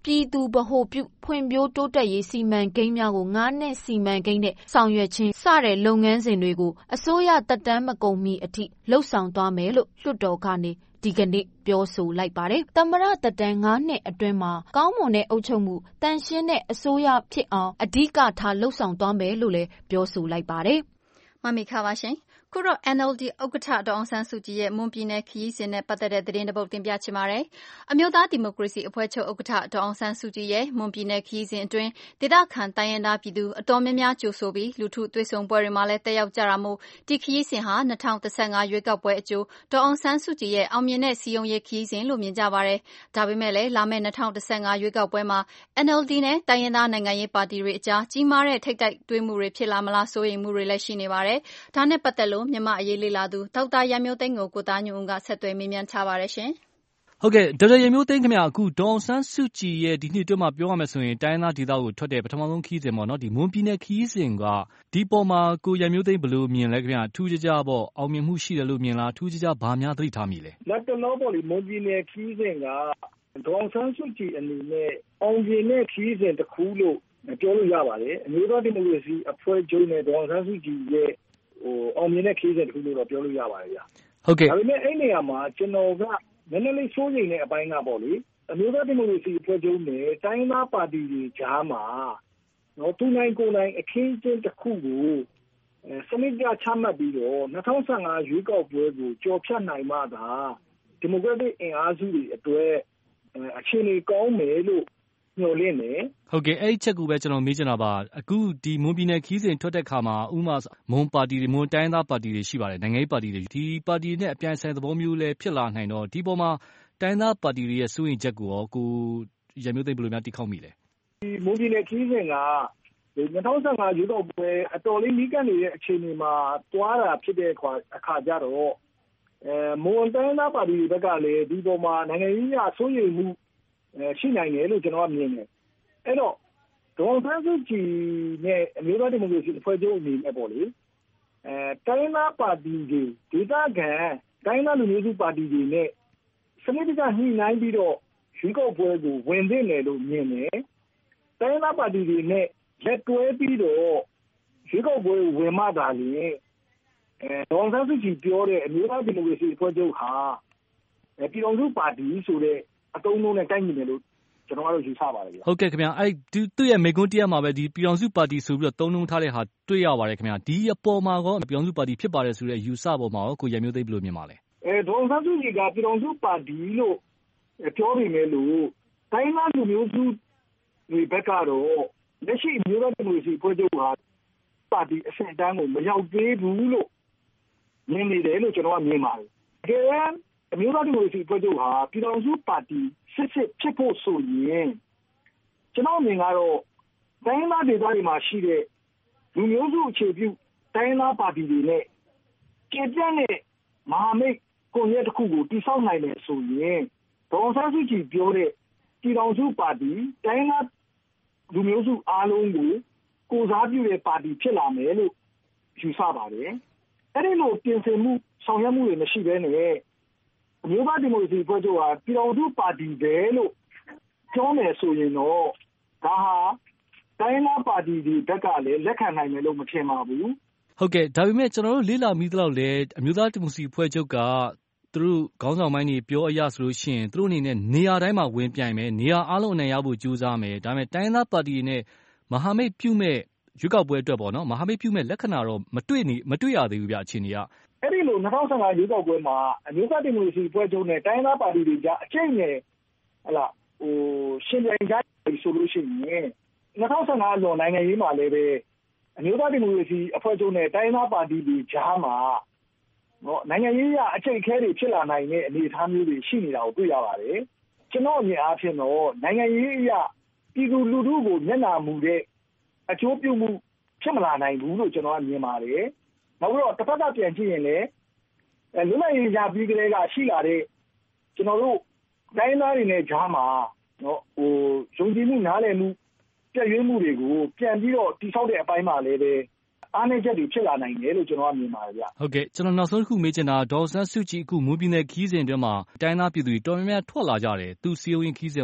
ပြည်သူဗဟိုပြုဖွံ့ဖြိုးတိုးတက်ရေးစီမံကိန်းများကို9နှစ်စီမံကိန်းနဲ့ဆောင်ရွက်ခြင်းစတဲ့လုပ်ငန်းစဉ်တွေကိုအစိုးရသက်တမ်းမကုန်မီအထိလှုပ်ဆောင်သွားမယ်လို့လွှတ်တော်ကနေဒီကနေ့ပြောဆိုလိုက်ပါတယ်။သမ္မတသက်တမ်း9နှစ်အတွင်းမှာကောင်းမွန်တဲ့အုပ်ချုပ်မှုတန်ရှင်းတဲ့အစိုးရဖြစ်အောင်အဓိကထားလှုပ်ဆောင်သွားမယ်လို့လည်းပြောဆိုလိုက်ပါတယ်။မမီခါပါရှင်။ခုတော့ NLD ဥက္ကဋ္ဌဒေါ်အောင်ဆန်းစုကြည်ရဲ့မွန်ပြည်နယ်ခရီးစဉ်နဲ့ပတ်သက်တဲ့သတင်းတစ်ပုဒ်တင်ပြချင်ပါတယ်။အမျိုးသားဒီမိုကရေစီအဖွဲ့ချုပ်ဥက္ကဋ္ဌဒေါ်အောင်ဆန်းစုကြည်ရဲ့မွန်ပြည်နယ်ခရီးစဉ်အတွင်းဒေသခံတိုင်းရင်းသားပြည်သူအတော်များများကြိုဆိုပြီးလူထုတွေ့ဆုံပွဲတွေမှာလည်းတက်ရောက်ကြတာမို့ဒီခရီးစဉ်ဟာ2015ရွေးကောက်ပွဲအကျိုးဒေါ်အောင်ဆန်းစုကြည်ရဲ့အောင်မြင်တဲ့စီယုံရေးခရီးစဉ်လို့မြင်ကြပါတယ်။ဒါပေမဲ့လည်းလာမယ့်2015ရွေးကောက်ပွဲမှာ NLD နဲ့တိုင်းရင်းသားနိုင်ငံရေးပါတီတွေအကြားကြီးမားတဲ့ထိပ်တိုက်တွေ့မှုတွေဖြစ်လာမလားစိုးရိမ်မှုတွေလည်းရှိနေပါတယ်။ဒါနဲ့ပတ်သက်လို့မြန်မာအရေးလေ့လာသူဒေါက်တာရန်မျိုးသိန်းကိုသားညွန့်ဦးကဆက်သွယ်မေးမြန်းထားပါတယ်ရှင်။ဟုတ်ကဲ့ဒေါက်တာရန်မျိုးသိန်းခင်ဗျအခုဒေါ်အောင်ဆန်းစုကြည်ရဲ့ဒီနှစ်အတွင်းမှာပြောရမယ်ဆိုရင်တိုင်းသားဒေသကိုထွက်တဲ့ပထမဆုံးခရီးစဉ်ပေါ့နော်ဒီမွန်ပြည်နယ်ခရီးစဉ်ကဒီပေါ်မှာကိုရန်မျိုးသိန်းဘယ်လိုမြင်လဲခင်ဗျထူးခြားခြားပေါ့အောင်မြင်မှုရှိတယ်လို့မြင်လားထူးခြားခြားဘာများသတိထားမိလဲ။လက်တလောပေါ့လေမွန်ပြည်နယ်ခရီးစဉ်ကဒေါ်အောင်ဆန်းစုကြည်အနေနဲ့အောင်မြင်တဲ့ခရီးစဉ်တစ်ခုလို့ပြောလို့ရပါတယ်။အမျိုးသားဒီမိုကရေစီအဖွဲ့ချုပ်နဲ့ဒေါ်အောင်ဆန်းစုကြည်ရဲ့အောင်မြင်တဲ့ခရီးစဉ်တစ်ခုလို့တော့ပြောလို့ရပါတယ်ဗျ။ဟုတ်ကဲ့။ဒါပေမဲ့အဲ့နေရာမှာကျွန်တော်ကနည်းနည်းလေးစိုးရိမ်တဲ့အပိုင်းကပေါ့လေအမျိုးသားဒီမိုကရေစီအဖွဲ့ချုပ်နဲ့တိုင်းသားပါတီတွေကြားမှာသူနိုင်ကိုယ်နိုင်အခင်းအကျင်းတစ်ခုကိုစနစ်ကျချမှတ်ပြီးတော့2015ရွေးကောက်ပွဲကိုကြော်ဖြတ်နိုင်မှသာဒီမိုကရက်တစ်အင်အားစုတွေအတွက်အခြေအနေကောင်းမယ်လို့ညှော်လင့်တယ်။ဟုတ်ကဲ့အဲ့ဒီချက်ကိုပဲကျွန်တော်မေးချင်တာပါအခုဒီမွန်ပြည်နယ်ခီးစဉ်ထွက်တဲ့ခါမှာဥမာမွန်ပါတီတွေမွန်တိုင်းသားပါတီတွေရှိပါတယ်နိုင်ငံရေးပါတီတွေဒီပါတီနဲ့အပြိုင်ဆိုင်သဘောမျိုးလည်းဖြစ်လာနိုင်တော့ဒီပေါ်မှာတိုင်းသားပါတီတွေရဲ့စိုးရိမ်ချက်ကိုရောကိုရန်မျိုးသိန်းဘယ်လိုများတိခောက်မိလဲဒီမွန်ပြည်နယ်ခီးစဉ်က2015ရွေးကောက်ပွဲအတော်လေးနီးကပ်နေတဲ့အခြေအနေမှာတွားတာဖြစ်တဲ့အခါကြတော့မွန်တိုင်းသားပါတီတွေဘက်ကလည်းဒီပေါ်မှာနိုင်ငံရေးအစိုးရိမ်မှုရှိနိုင်တယ်လို့ကျွန်တော်ကမြင်တယ်အဲ့တော့ဒေါ်အောင်ဆန်းစုကြည်နဲ့အမျိုးသားဒီမိုကရေစီအဖွဲ့ချုပ်အနေနဲ့ပေါ့လေတိုင်းသားပါတီတွေဒေသခံတိုင်းသားလူမျိုးစုပါတီတွေနဲ့စနစ်တကျညှိနှိုင်းပြီးတော့ရွေးကောက်ပွဲကိုဝင်သင့်တယ်လို့မြင်တယ်တိုင်းသားပါတီတွေနဲ့လက်တွဲပြီးတော့ရွေးကောက်ပွဲကိုဝင်မှသာလေဒေါ်အောင်ဆန်းစုကြည်ပြောတဲ့အမျိုးသားဒီမိုကရေစီအဖွဲ့ချုပ်ဟာပြည်တော်စုပါတီဆိုတဲ့အတုံးလုံးနဲ့တိုက်မိတယ်လို့ကျွန်တော်ကတော့ယူဆပါတယ်ဗျာဟုတ်ကဲ့ခင်ဗျာအဲ့သူ့ရဲ့မိကွန်းတရားမှာပဲဒီပြည်တော်စုပါတီဆိုပြီးတော့သုံးနှုန်းထားတဲ့ဟာတွေ့ရပါတယ်ခင်ဗျာဒီအပေါ်မှာကောပြည်တော်စုပါတီဖြစ်ပါတယ်ဆိုတဲ့ယူဆပေါ်မှာရောကိုရန်မျိုးသိန်းဘယ်လိုမြင်ပါလဲဒေါ်အောင်ဆန်းစုကြည်ကပြည်တော်စုပါတီလို့ပြောနေတယ်လို့တိုင်းသားလူမျိုးစုတွေဘက်ကတော့လက်ရှိမျိုးသားဒီမိုကရေစီအဖွဲ့ချုပ်ဟာပါတီအဆင့်အတန်းကိုမရောက်သေးဘူးလို့မြင်နေတယ်လို့ကျွန်တော်ကမြင်ပါတယ်တကယ်အမျိုးသားဒီမိုကရေစီအဖွဲ့ချုပ်ဟာပြည်တော်စုပါတီစစ်ဖြစ်ဖို့ဆိုရင်ကျွန်တော်မြင်ကတော့တိုင်းသားဒေသတွေမှာရှိတဲ့လူမျိုးစုအခြေပြုတိုင်းသားပါတီတွေနဲ့ကြည်ပြန့်တဲ့မဟာမိတ်ကွန်ရက်တစ်ခုကိုတည်ဆောက်နိုင်တယ်ဆိုရင်ဒေါ်အောင်ဆန်းစုကြည်ပြောတဲ့ပြည်တော်စုပါတီတိုင်းသားလူမျိုးစုအားလုံးကိုကိုစားပြုတဲ့ပါတီဖြစ်လာမယ်လို့ယူဆပါတယ်အဲ့ဒီလိုပြင်ဆင်မှုဆောင်ရွက်မှုတွေမရှိဘဲနဲ့အမျိုးသားဒီမိုကရေစီအဖွဲ့ချုပ်ဟာပြည်တော်စုပါတီပဲလို့ပြောမယ်ဆိုရင်တော့ဒါဟာတိုင်းသားပါတီတွေဘက်ကလည်းလက်ခံနိုင်မယ်လို့မထင်ပါဘူးဟုတ်ကဲ့ဒါပေမဲ့ကျွန်တော်တို့လေ့လာမိသလောက်လည်းအမျိုးသားဒီမိုကရေစီအဖွဲ့ချုပ်ကသူတို့ခေါင်းဆောင်ပိုင်းတွေပြောအရဆိုလို့ရှိရင်သူတို့အနေနဲ့နေရာတိုင်းမှာဝင်ပြိုင်မယ်နေရာအားလုံးအနိုင်ရဖို့ကြိုးစားမယ်ဒါပေမဲ့တိုင်းသားပါတီတွေနဲ့မဟာမိတ်ပြုမဲ့ရွေးကောက်ပွဲအတွက်ပေါ့နော်မဟာမိတ်ပြုမဲ့လက္ခဏာတော့မတွေ့ရသေးဘူးဗျအခြေအနေကအဲ့ဒီလို2015ရွေးကောက်ပွဲမှာအမျိုးသားဒီမိုကရေစီအဖွဲ့ချုပ်နဲ့တိုင်းသားပါတီတွေကြားအကျိတ်နဲ့ရှင်ပြိုင်ကြဆိုလို့ရှိရင်2015လွန်နိုင်ငံရေးမှာလည်းပဲအမျိုးသားဒီမိုကရေစီအဖွဲ့ချုပ်နဲ့တိုင်းသားပါတီတွေကြားမှာနိုင်ငံရေးအကျိတ်ခဲတွေဖြစ်လာနိုင်တဲ့အနေအထားမျိုးတွေရှိနေတာကိုတွေ့ရပါတယ်ကျွန်တော်အမြင်အားဖြင့်တော့နိုင်ငံရေးအရပြည်သူလူထုကိုမျက်နှာမူတဲ့အကျိုးပြုမှုဖြစ်မလာနိုင်ဘူးလို့ကျွန်တော်ကမြင်ပါတယ်နောက်ပြီးတော့တစ်ဖက်ကပြန်ကြည့်ရင်လည်းလွတ်လပ်ရေးရပြီးကလေးကရှိလာတဲ့ကျွန်တော်တို့တိုင်းသားတွေနဲ့ကြားမှာယုံကြည်မှုနားလည်မှုပြည့်ဝမှုတွေကိုပြန်ပြီးတော့တိဆောက်တဲ့အပိုင်းမှာလည်းပဲအားနည်းချက်တွေဖြစ်လာနိုင်တယ်လို့ကျွန်တော်ကမြင်ပါတယ်ဗျဟုတ်ကဲ့ကျွန်တော်နောက်ဆုံးတစ်ခုမေးချင်တာဒေါ်ဆန်းစုကြည်အခုမွန်ပြည်နယ်ခီးစဉ်အတွင်းမှာတိုင်းသားပြည်သူတွေတော်များများထွက်လာကြတယ်သူစီယိုရင်ခီးစဉ်မှာ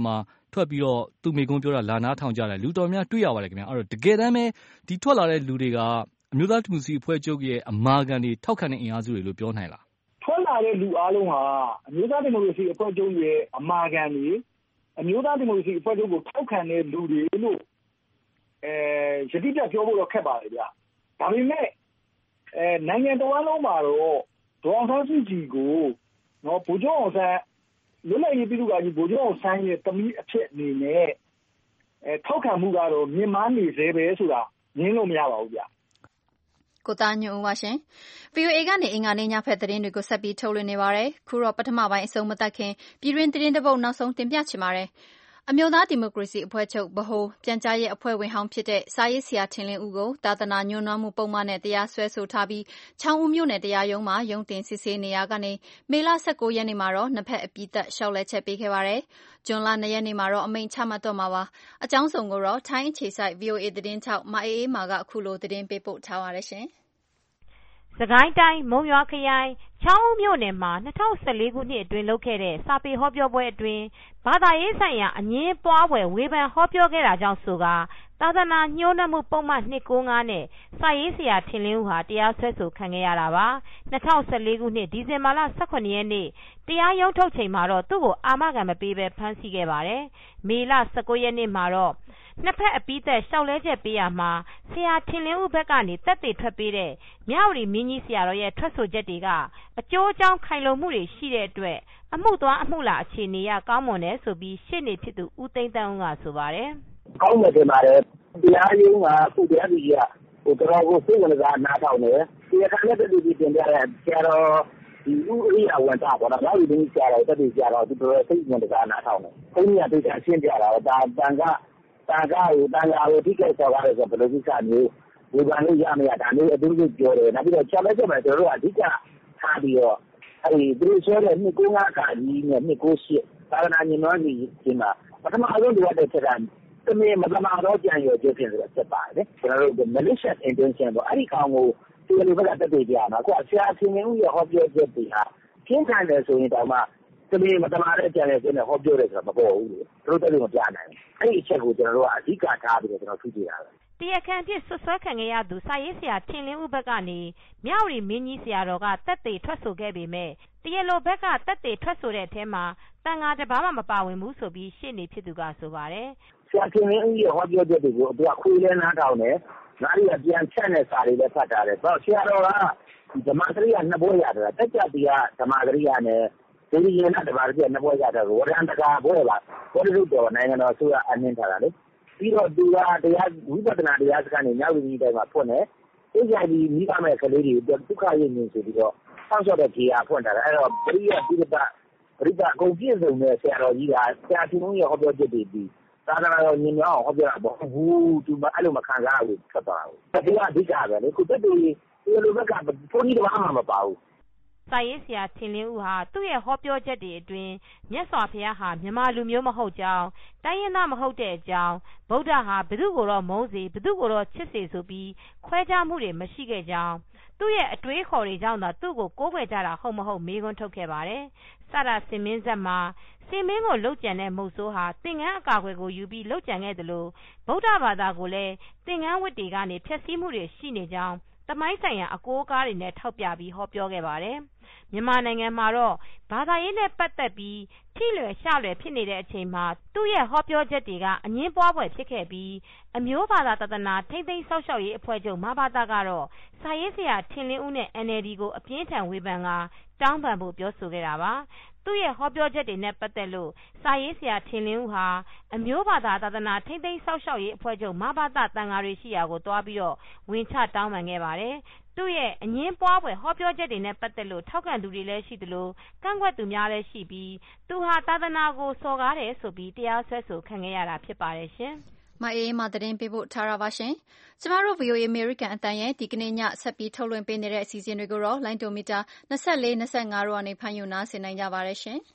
ထွက်ပြီးတော့သူ့မိကုန်းပြောတာလာနားထောင်ကြတယ်လူတော်များတွေ့ရပါတယ်ခင်ဗျာအဲ့တော့တကယ်တမ်းပဲဒီထွက်လာတဲ့လူတွေကအမျိုးသားဒီမိုကရေစီအဖွဲ့ချုပ်ရဲ့အမာခံတွေထောက်ခံတဲ့အင်အားစုတွေလို့ပြောနိုင်လားထွက်လာတဲ့လူအားလုံးဟာအမျိုးသားဒီမိုကရေစီအဖွဲ့ချုပ်ရဲ့အမာခံတွေအမျိုးသားဒီမိုကရေစီအဖွဲ့ချုပ်ကိုထောက်ခံတဲ့လူတွေလို့ယတိပြပြောဖို့တော့ခက်ပါလေဗျဒါပေမဲ့နိုင်ငံတော်အားလုံးမှာတော့ဒေါ်အောင်ဆန်းစုကြည်ကိုဗိုလ်ချုပ်အောင်ဆန်းလွတ်လပ်ရေးပြည်သူ့ကာကြီးဗိုလ်ချုပ်အောင်ဆန်းရဲ့သမီးအဖြစ်အနေနဲ့ထောက်ခံမှုကတော့မြင့်မားနေသေးပဲဆိုတာငင်းလို့မရပါဘူးဗျကိုသားညွန့်ဦးပါရှင် VOA ကနေအင်္ဂါနေ့ညဖက်သတင်းတွေကိုဆက်ပြီးထုတ်လွှင့်နေပါတယ်ခုတော့ပထမပိုင်းအဆုံးမသတ်ခင်ပြည်တွင်းသတင်းတစ်ပုဒ်နောက်ဆုံးတင်ပြချင်ပါတယ်အမျိုးသားဒီမိုကရေစီအဖွဲ့ချုပ်ဗဟိုပြန်ကြားရေးအဖွဲ့ဝင်ဟောင်းဖြစ်တဲ့စာရေးဆရာထင်လင်းဦးကိုသာသနာညှိုးနွမ်းမှုပုံမှန်နဲ့တရားစွဲဆိုထားပြီးချောင်းဦးမြို့နယ်တရားရုံးမှာရုံးတင်စစ်ဆေးနေရာကနေမေလ19ရက်နေ့မှာတော့နှစ်ဖက်အပြီးသက်လျှောက်လဲချက်ပေးခဲ့ပါတယ်။ဇွန်လ2ရက်နေ့မှာတော့အမိန့်ချမှတ်တော့မှာပါ။အကြောင်းစုံကိုတော့ထိုင်းအခြေစိုက် VOA သတင်းထောက်မအေးအေးမာကအခုလိုသတင်းပေးပို့ထားပါတယ်ရှင်။စကိုင်းတိုင်းမုံရွာခရိုင်ချောင်းဦးမြို့နယ်မှာ2014ခုနှစ်အတွင်းလုပ်ခဲ့တဲ့စာပေဟောပြောပွဲအတွင်းဘာသာရေးဆိုင်ရာအငြင်းပွားပွဲဝေဖန်ဟောပြောခဲ့တာကြောင့်ဆိုကာသာသနာညှိုးနှံမှုပုံမှန်295နဲ့စာရေးဆရာထင်လင်းဦးဟာတရားစွဲဆိုခံခဲ့ရတာပါ2014ခုနှစ်ဒီဇင်ဘာလ18ရက်နေ့တရားရုံးထုတ်ချိန်မှာတော့သူ့ကိုအာမခံမပေးဘဲဖမ်းဆီးခဲ့ပါတယ်မေလ19ရက်နေ့မှာတော့နှစ်ဖက်အပြီးသက်လျှောက်လဲချက်ပေးရမှာဆရာထင်လင်းဦးဘက်ကနေတက်တည်ထွက်ပေးတဲ့မြဝတီမင်းကြီးဆရာတော်ရဲ့ထွက်ဆိုချက်တွေကအကျိုးအကြောင်းခိုင်လုံမှုတွေရှိတဲ့အတွက်အမှုသွားအမှုလာအခြေအနေရကောင်းမွန်တယ်ဆိုပြီးရှေ့နေဖြစ်သူဦးသိန်းတန်းဦးကဆိုပါတယ်ကောင်းတယ်တင်ပါတယ်တရားရုံးကခုတရားသူကြီးကတော်ကိုစိတ်ဝင်စားနားထောင်တယ်တရားခံနဲ့တူတူတင်ပြတဲ့ဆရာတော်ဒီဥရိယဝန်တာပေါ့နော်နောက်ဒီဆရာတော်တက်တည်ဆရာတော်သူတော်စိတ်ဝင်စားနားထောင်တယ်ဘုန်းကြီးကတွေ့တာရှင်းပြတာဒါတန်ခါကိုထိခိုက်သွားတယ်ဆိုဘယ်လိုကိစ္စမျိုးဝေဖန်လို့ရမရဒါမျိုးအတူတူပြောတယ်နောက်ပြီးတော့ချက်လဲချက်ပဲကျွန်တော်တို့အဓိကထားပြီးတော့အဲဒီသူတို့ဆွဲတဲ့295ခါကြီးနဲ့298သာသနာညှိနှိုင်းခြင်းမှာပထမဆုံးလိုအပ်တဲ့ချက်တမင်မသမာတော့ကြံရွယ်ခြင်းဖြစ်ဆိုတော့ချက်ပါတယ်ကျွန်တော်တို့ malicious intention ပေါ့အဲ့ဒီကောင်ကိုဒီလိုပဲတက်တည်ကြမှာအခုဆရာချင်းဦးရဲ့ဟောပြောချက်တွေဟာကျင်းခံတယ်ဆိုရင်တောင်မှတမင်မသမာတဲ့ကြံရွယ်ခြင်းနဲ့ဟောပြောတယ်ဆိုတာမပေါ်ဘူးလို့တို့တက်လို့မပြနိုင်ဘူးအဲ့ဒီအချက်ကိုကျွန်တော်တို့ကအဓိကထားပြီးတော့ကျွန်တော်ထူးကြည့်တာပဲတရားခံဖြစ်ဆွဆွဲခံရသူစာရေးဆရာထင်လင်းဦးဘက်ကနေမြဝတီမင်းကြီးဆရာတော်ကတက်တည်ထွက်ဆိုခဲ့ပေမဲ့တရားလိုဘက်ကတက်တည်ထွက်ဆိုတဲ့အထဲမှာတန်ဃာတစ်ပါးမှမပါဝင်ဘူးဆိုပြီးရှေ့နေဖြစ်သူကဆိုပါတယ်ဆရာထင်လင်းဦးရဲ့ဟောပြောချက်တွေကိုသူကခွေးလဲနားထောင်တယ်ငါတို့ကပြန်ချက်တဲ့စာတွေလည်းဖတ်ထားတယ်ဆိုတော့ဆရာတော်ကဓမ္မစရိယနှစ်ဘွဲရတယ်တက်ကြတရားဓမ္မစရိယနဲ့ဒီရင်းနဲ့ဓမ္မစရိယနှစ်ဘွဲရတယ်ဝရံတကာဘွဲပါဘောဓိတော်နိုင်ငံတော်ဆိုရအနှင်းထားတာလေပြီးတော့သူကတရားဝိပဿနာတရားစခန်းနေနောက်ပြည်တိုင်းမှာဖွင့်တယ်။အဲ့ဒီမိဘမဲ့ကလေးတွေဒုက္ခရင်းနေဆိုပြီးတော့ဆောက်ရှောက်တဲ့ခြေအားဖွင့်ထားတယ်။အဲ့တော့ပရိယပိဋကပရိသကုန်ပြည့်စုံတဲ့ဆရာတော်ကြီးကဆရာသူတို့ရဲ့ဟောပြောချက်တွေပြီးသာသနာတော်ညင်မြောင်းအောင်ဟောပြောတာပေါ့။ဘူးသူမအဲ့လိုမခံစားဘူးဖြစ်သွားဘူး။ဒါကအဓိကပဲလေ။ခုတက်တူဒီလိုဘက်ကဘုန်းကြီးတစ်ပါးမှမပါဘူး။စာရေးဆရာထင်လင်းဦးဟာသူ့ရဲ့ဟောပြောချက်တွေအတွင်းမြတ်စွာဘုရားဟာမြန်မာလူမျိုးမဟုတ်ကြောင်းတိုင်းရင်းသားမဟုတ်တဲ့အကြောင်းဗုဒ္ဓဟာဘယ်သူကိုတော့မုန်းစေဘယ်သူကိုတော့ချစ်စေဆိုပြီးခွဲခြားမှုတွေမရှိခဲ့ကြောင်းသူ့ရဲ့အတွေးခေါ်တွေကြောင့်သာသူ့ကိုကိုးကွယ်ကြတာဟုတ်မဟုတ်မေးခွန်းထုတ်ခဲ့ပါတယ်။စတာစင်မင်းဆက်မှာစင်မင်းကိုလှုပ်ကြံတဲ့မုတ်ဆိုးဟာသင်္ကန်းအကာအကွယ်ကိုယူပြီးလှုပ်ကြံခဲ့တယ်လို့ဗုဒ္ဓဘာသာကိုလည်းသင်္ကန်းဝတ်တွေကနေဖျက်ဆီးမှုတွေရှိနေကြောင်းတမိုင်းဆိုင်ရာအကိုးအကားတွေနဲ့ထောက်ပြပြီးဟောပြောခဲ့ပါတယ်။မြန်မာနိုင်ငံမှာတော့ဘာသာရေးနဲ့ပတ်သက်ပြီးထိလွယ်ရှလွယ်ဖြစ်နေတဲ့အချိန်မှာသူ့ရဲ့ဟောပြောချက်တွေကအငြင်းပွားပွဲဖြစ်ခဲ့ပြီးအမျိုးဘာသာတသနာထိမ့်သိမ်းဆောက်ရှောက်ရေးအဖွဲ့ချုပ်မဘာသာကတော့စာရေးဆရာထင်လင်းဦးနဲ့ NLD ကိုအပြင်းထန်ဝေဖန်ကတောင်းပန်ဖို့ပြောဆိုခဲ့တာပါ။သူ့ရဲ့ဟောပြောချက်တွေနဲ့ပတ်သက်လို့စာရေးဆရာထင်လင်းဦးဟာအမျိုးဘာသာသာသနာထိမ့်သိမ်းဆောက်ရှောက်ရေးအဖွဲ့ချုပ်မဘာသာတန်ဃာတွေရှိရာကိုတွားပြီးတော့ဝင်ချတောင်းပန်ခဲ့ပါတယ်။သူ့ရဲ့အငင်းပွားပွဲဟောပြောချက်တွေနဲ့ပတ်သက်လို့ထောက်ခံသူတွေလည်းရှိသလိုကန့်ကွက်သူများလည်းရှိပြီးသူဟာသာသနာကိုစော်ကားတယ်ဆိုပြီးတရားစွဲဆိုခံခဲ့ရတာဖြစ်ပါတယ်ရှင်။မအေးမသတင်းပေးဖို့ထားရပါရှင်။ကျမတို့ VOA American အတန်ရဲ့ဒီကနေ့ညဆက်ပြီးထုတ်လွှင့်ပေးနေတဲ့အစီအစဉ်တွေကိုတော့လိုင်းဒိုမီတာ24 25တို့ကနေဖမ်းယူနားဆင်နိုင်ကြပါတယ်ရှင်။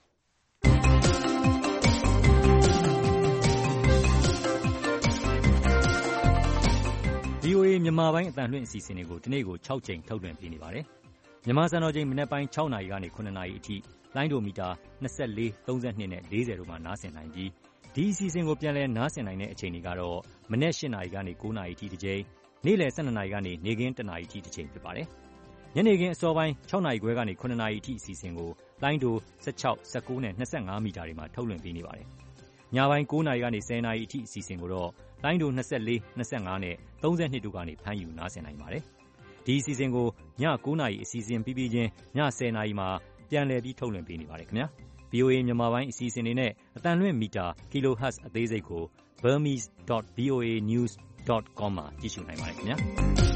VOA မြန်မာပိုင်းအတန်လွှင့်အစီအစဉ်တွေကိုဒီနေ့ကို6ချိန်ထုတ်လွှင့်ပေးနေပါတယ်။မြန်မာစံတော်ချိန်မနေ့ပိုင်း6နာရီကနေ9နာရီအထိလိုင်းဒိုမီတာ24 32နဲ့40တို့မှာနားဆင်နိုင်ပြီးဒီအစီအစဉ်ကိုပြန်လည်နားဆင်နိုင်တဲ့အချိန်တွေကတော့မနက် 8 နာရီကနေ 9 နာရီအထိတစ်ကြိမ်နေ့လယ် 12 နာရီကနေနေ့ခင်း 1 နာရီအထိတစ်ကြိမ်ဖြစ်ပါတယ်ညနေခင်းအစောပိုင်း 6 နာရီခွဲကနေ 9 နာရီအထိအစီအစဉ်ကိုလိုင်းတို 16, 19နဲ့ 25 မီတာတွေမှာထုတ်လွှင့်ပေးနေပါတယ်ညပိုင်း 9 နာရီကနေ 10 နာရီအထိအစီအစဉ်ကိုတော့လိုင်းတို 24, 25နဲ့ 32တို့ကနေဖမ်းယူနားဆင်နိုင်ပါတယ်ဒီအစီအစဉ်ကိုည 9 နာရီအစီအစဉ်ပြီးပြီးချင်းည 10 နာရီမှာပြန်လည်ပြီးထုတ်လွှင့်ပေးနေပါတယ်ခင်ဗျာVOA မြန်မာပိုင်းအစီအစဉ်တွေနဲ့အတန်လွင့်မီတာ kilohertz အသေးစိတ်ကို burmese.voanews.com မှာကြည့်ရှုနိုင်ပါတယ်ခင်ဗျာ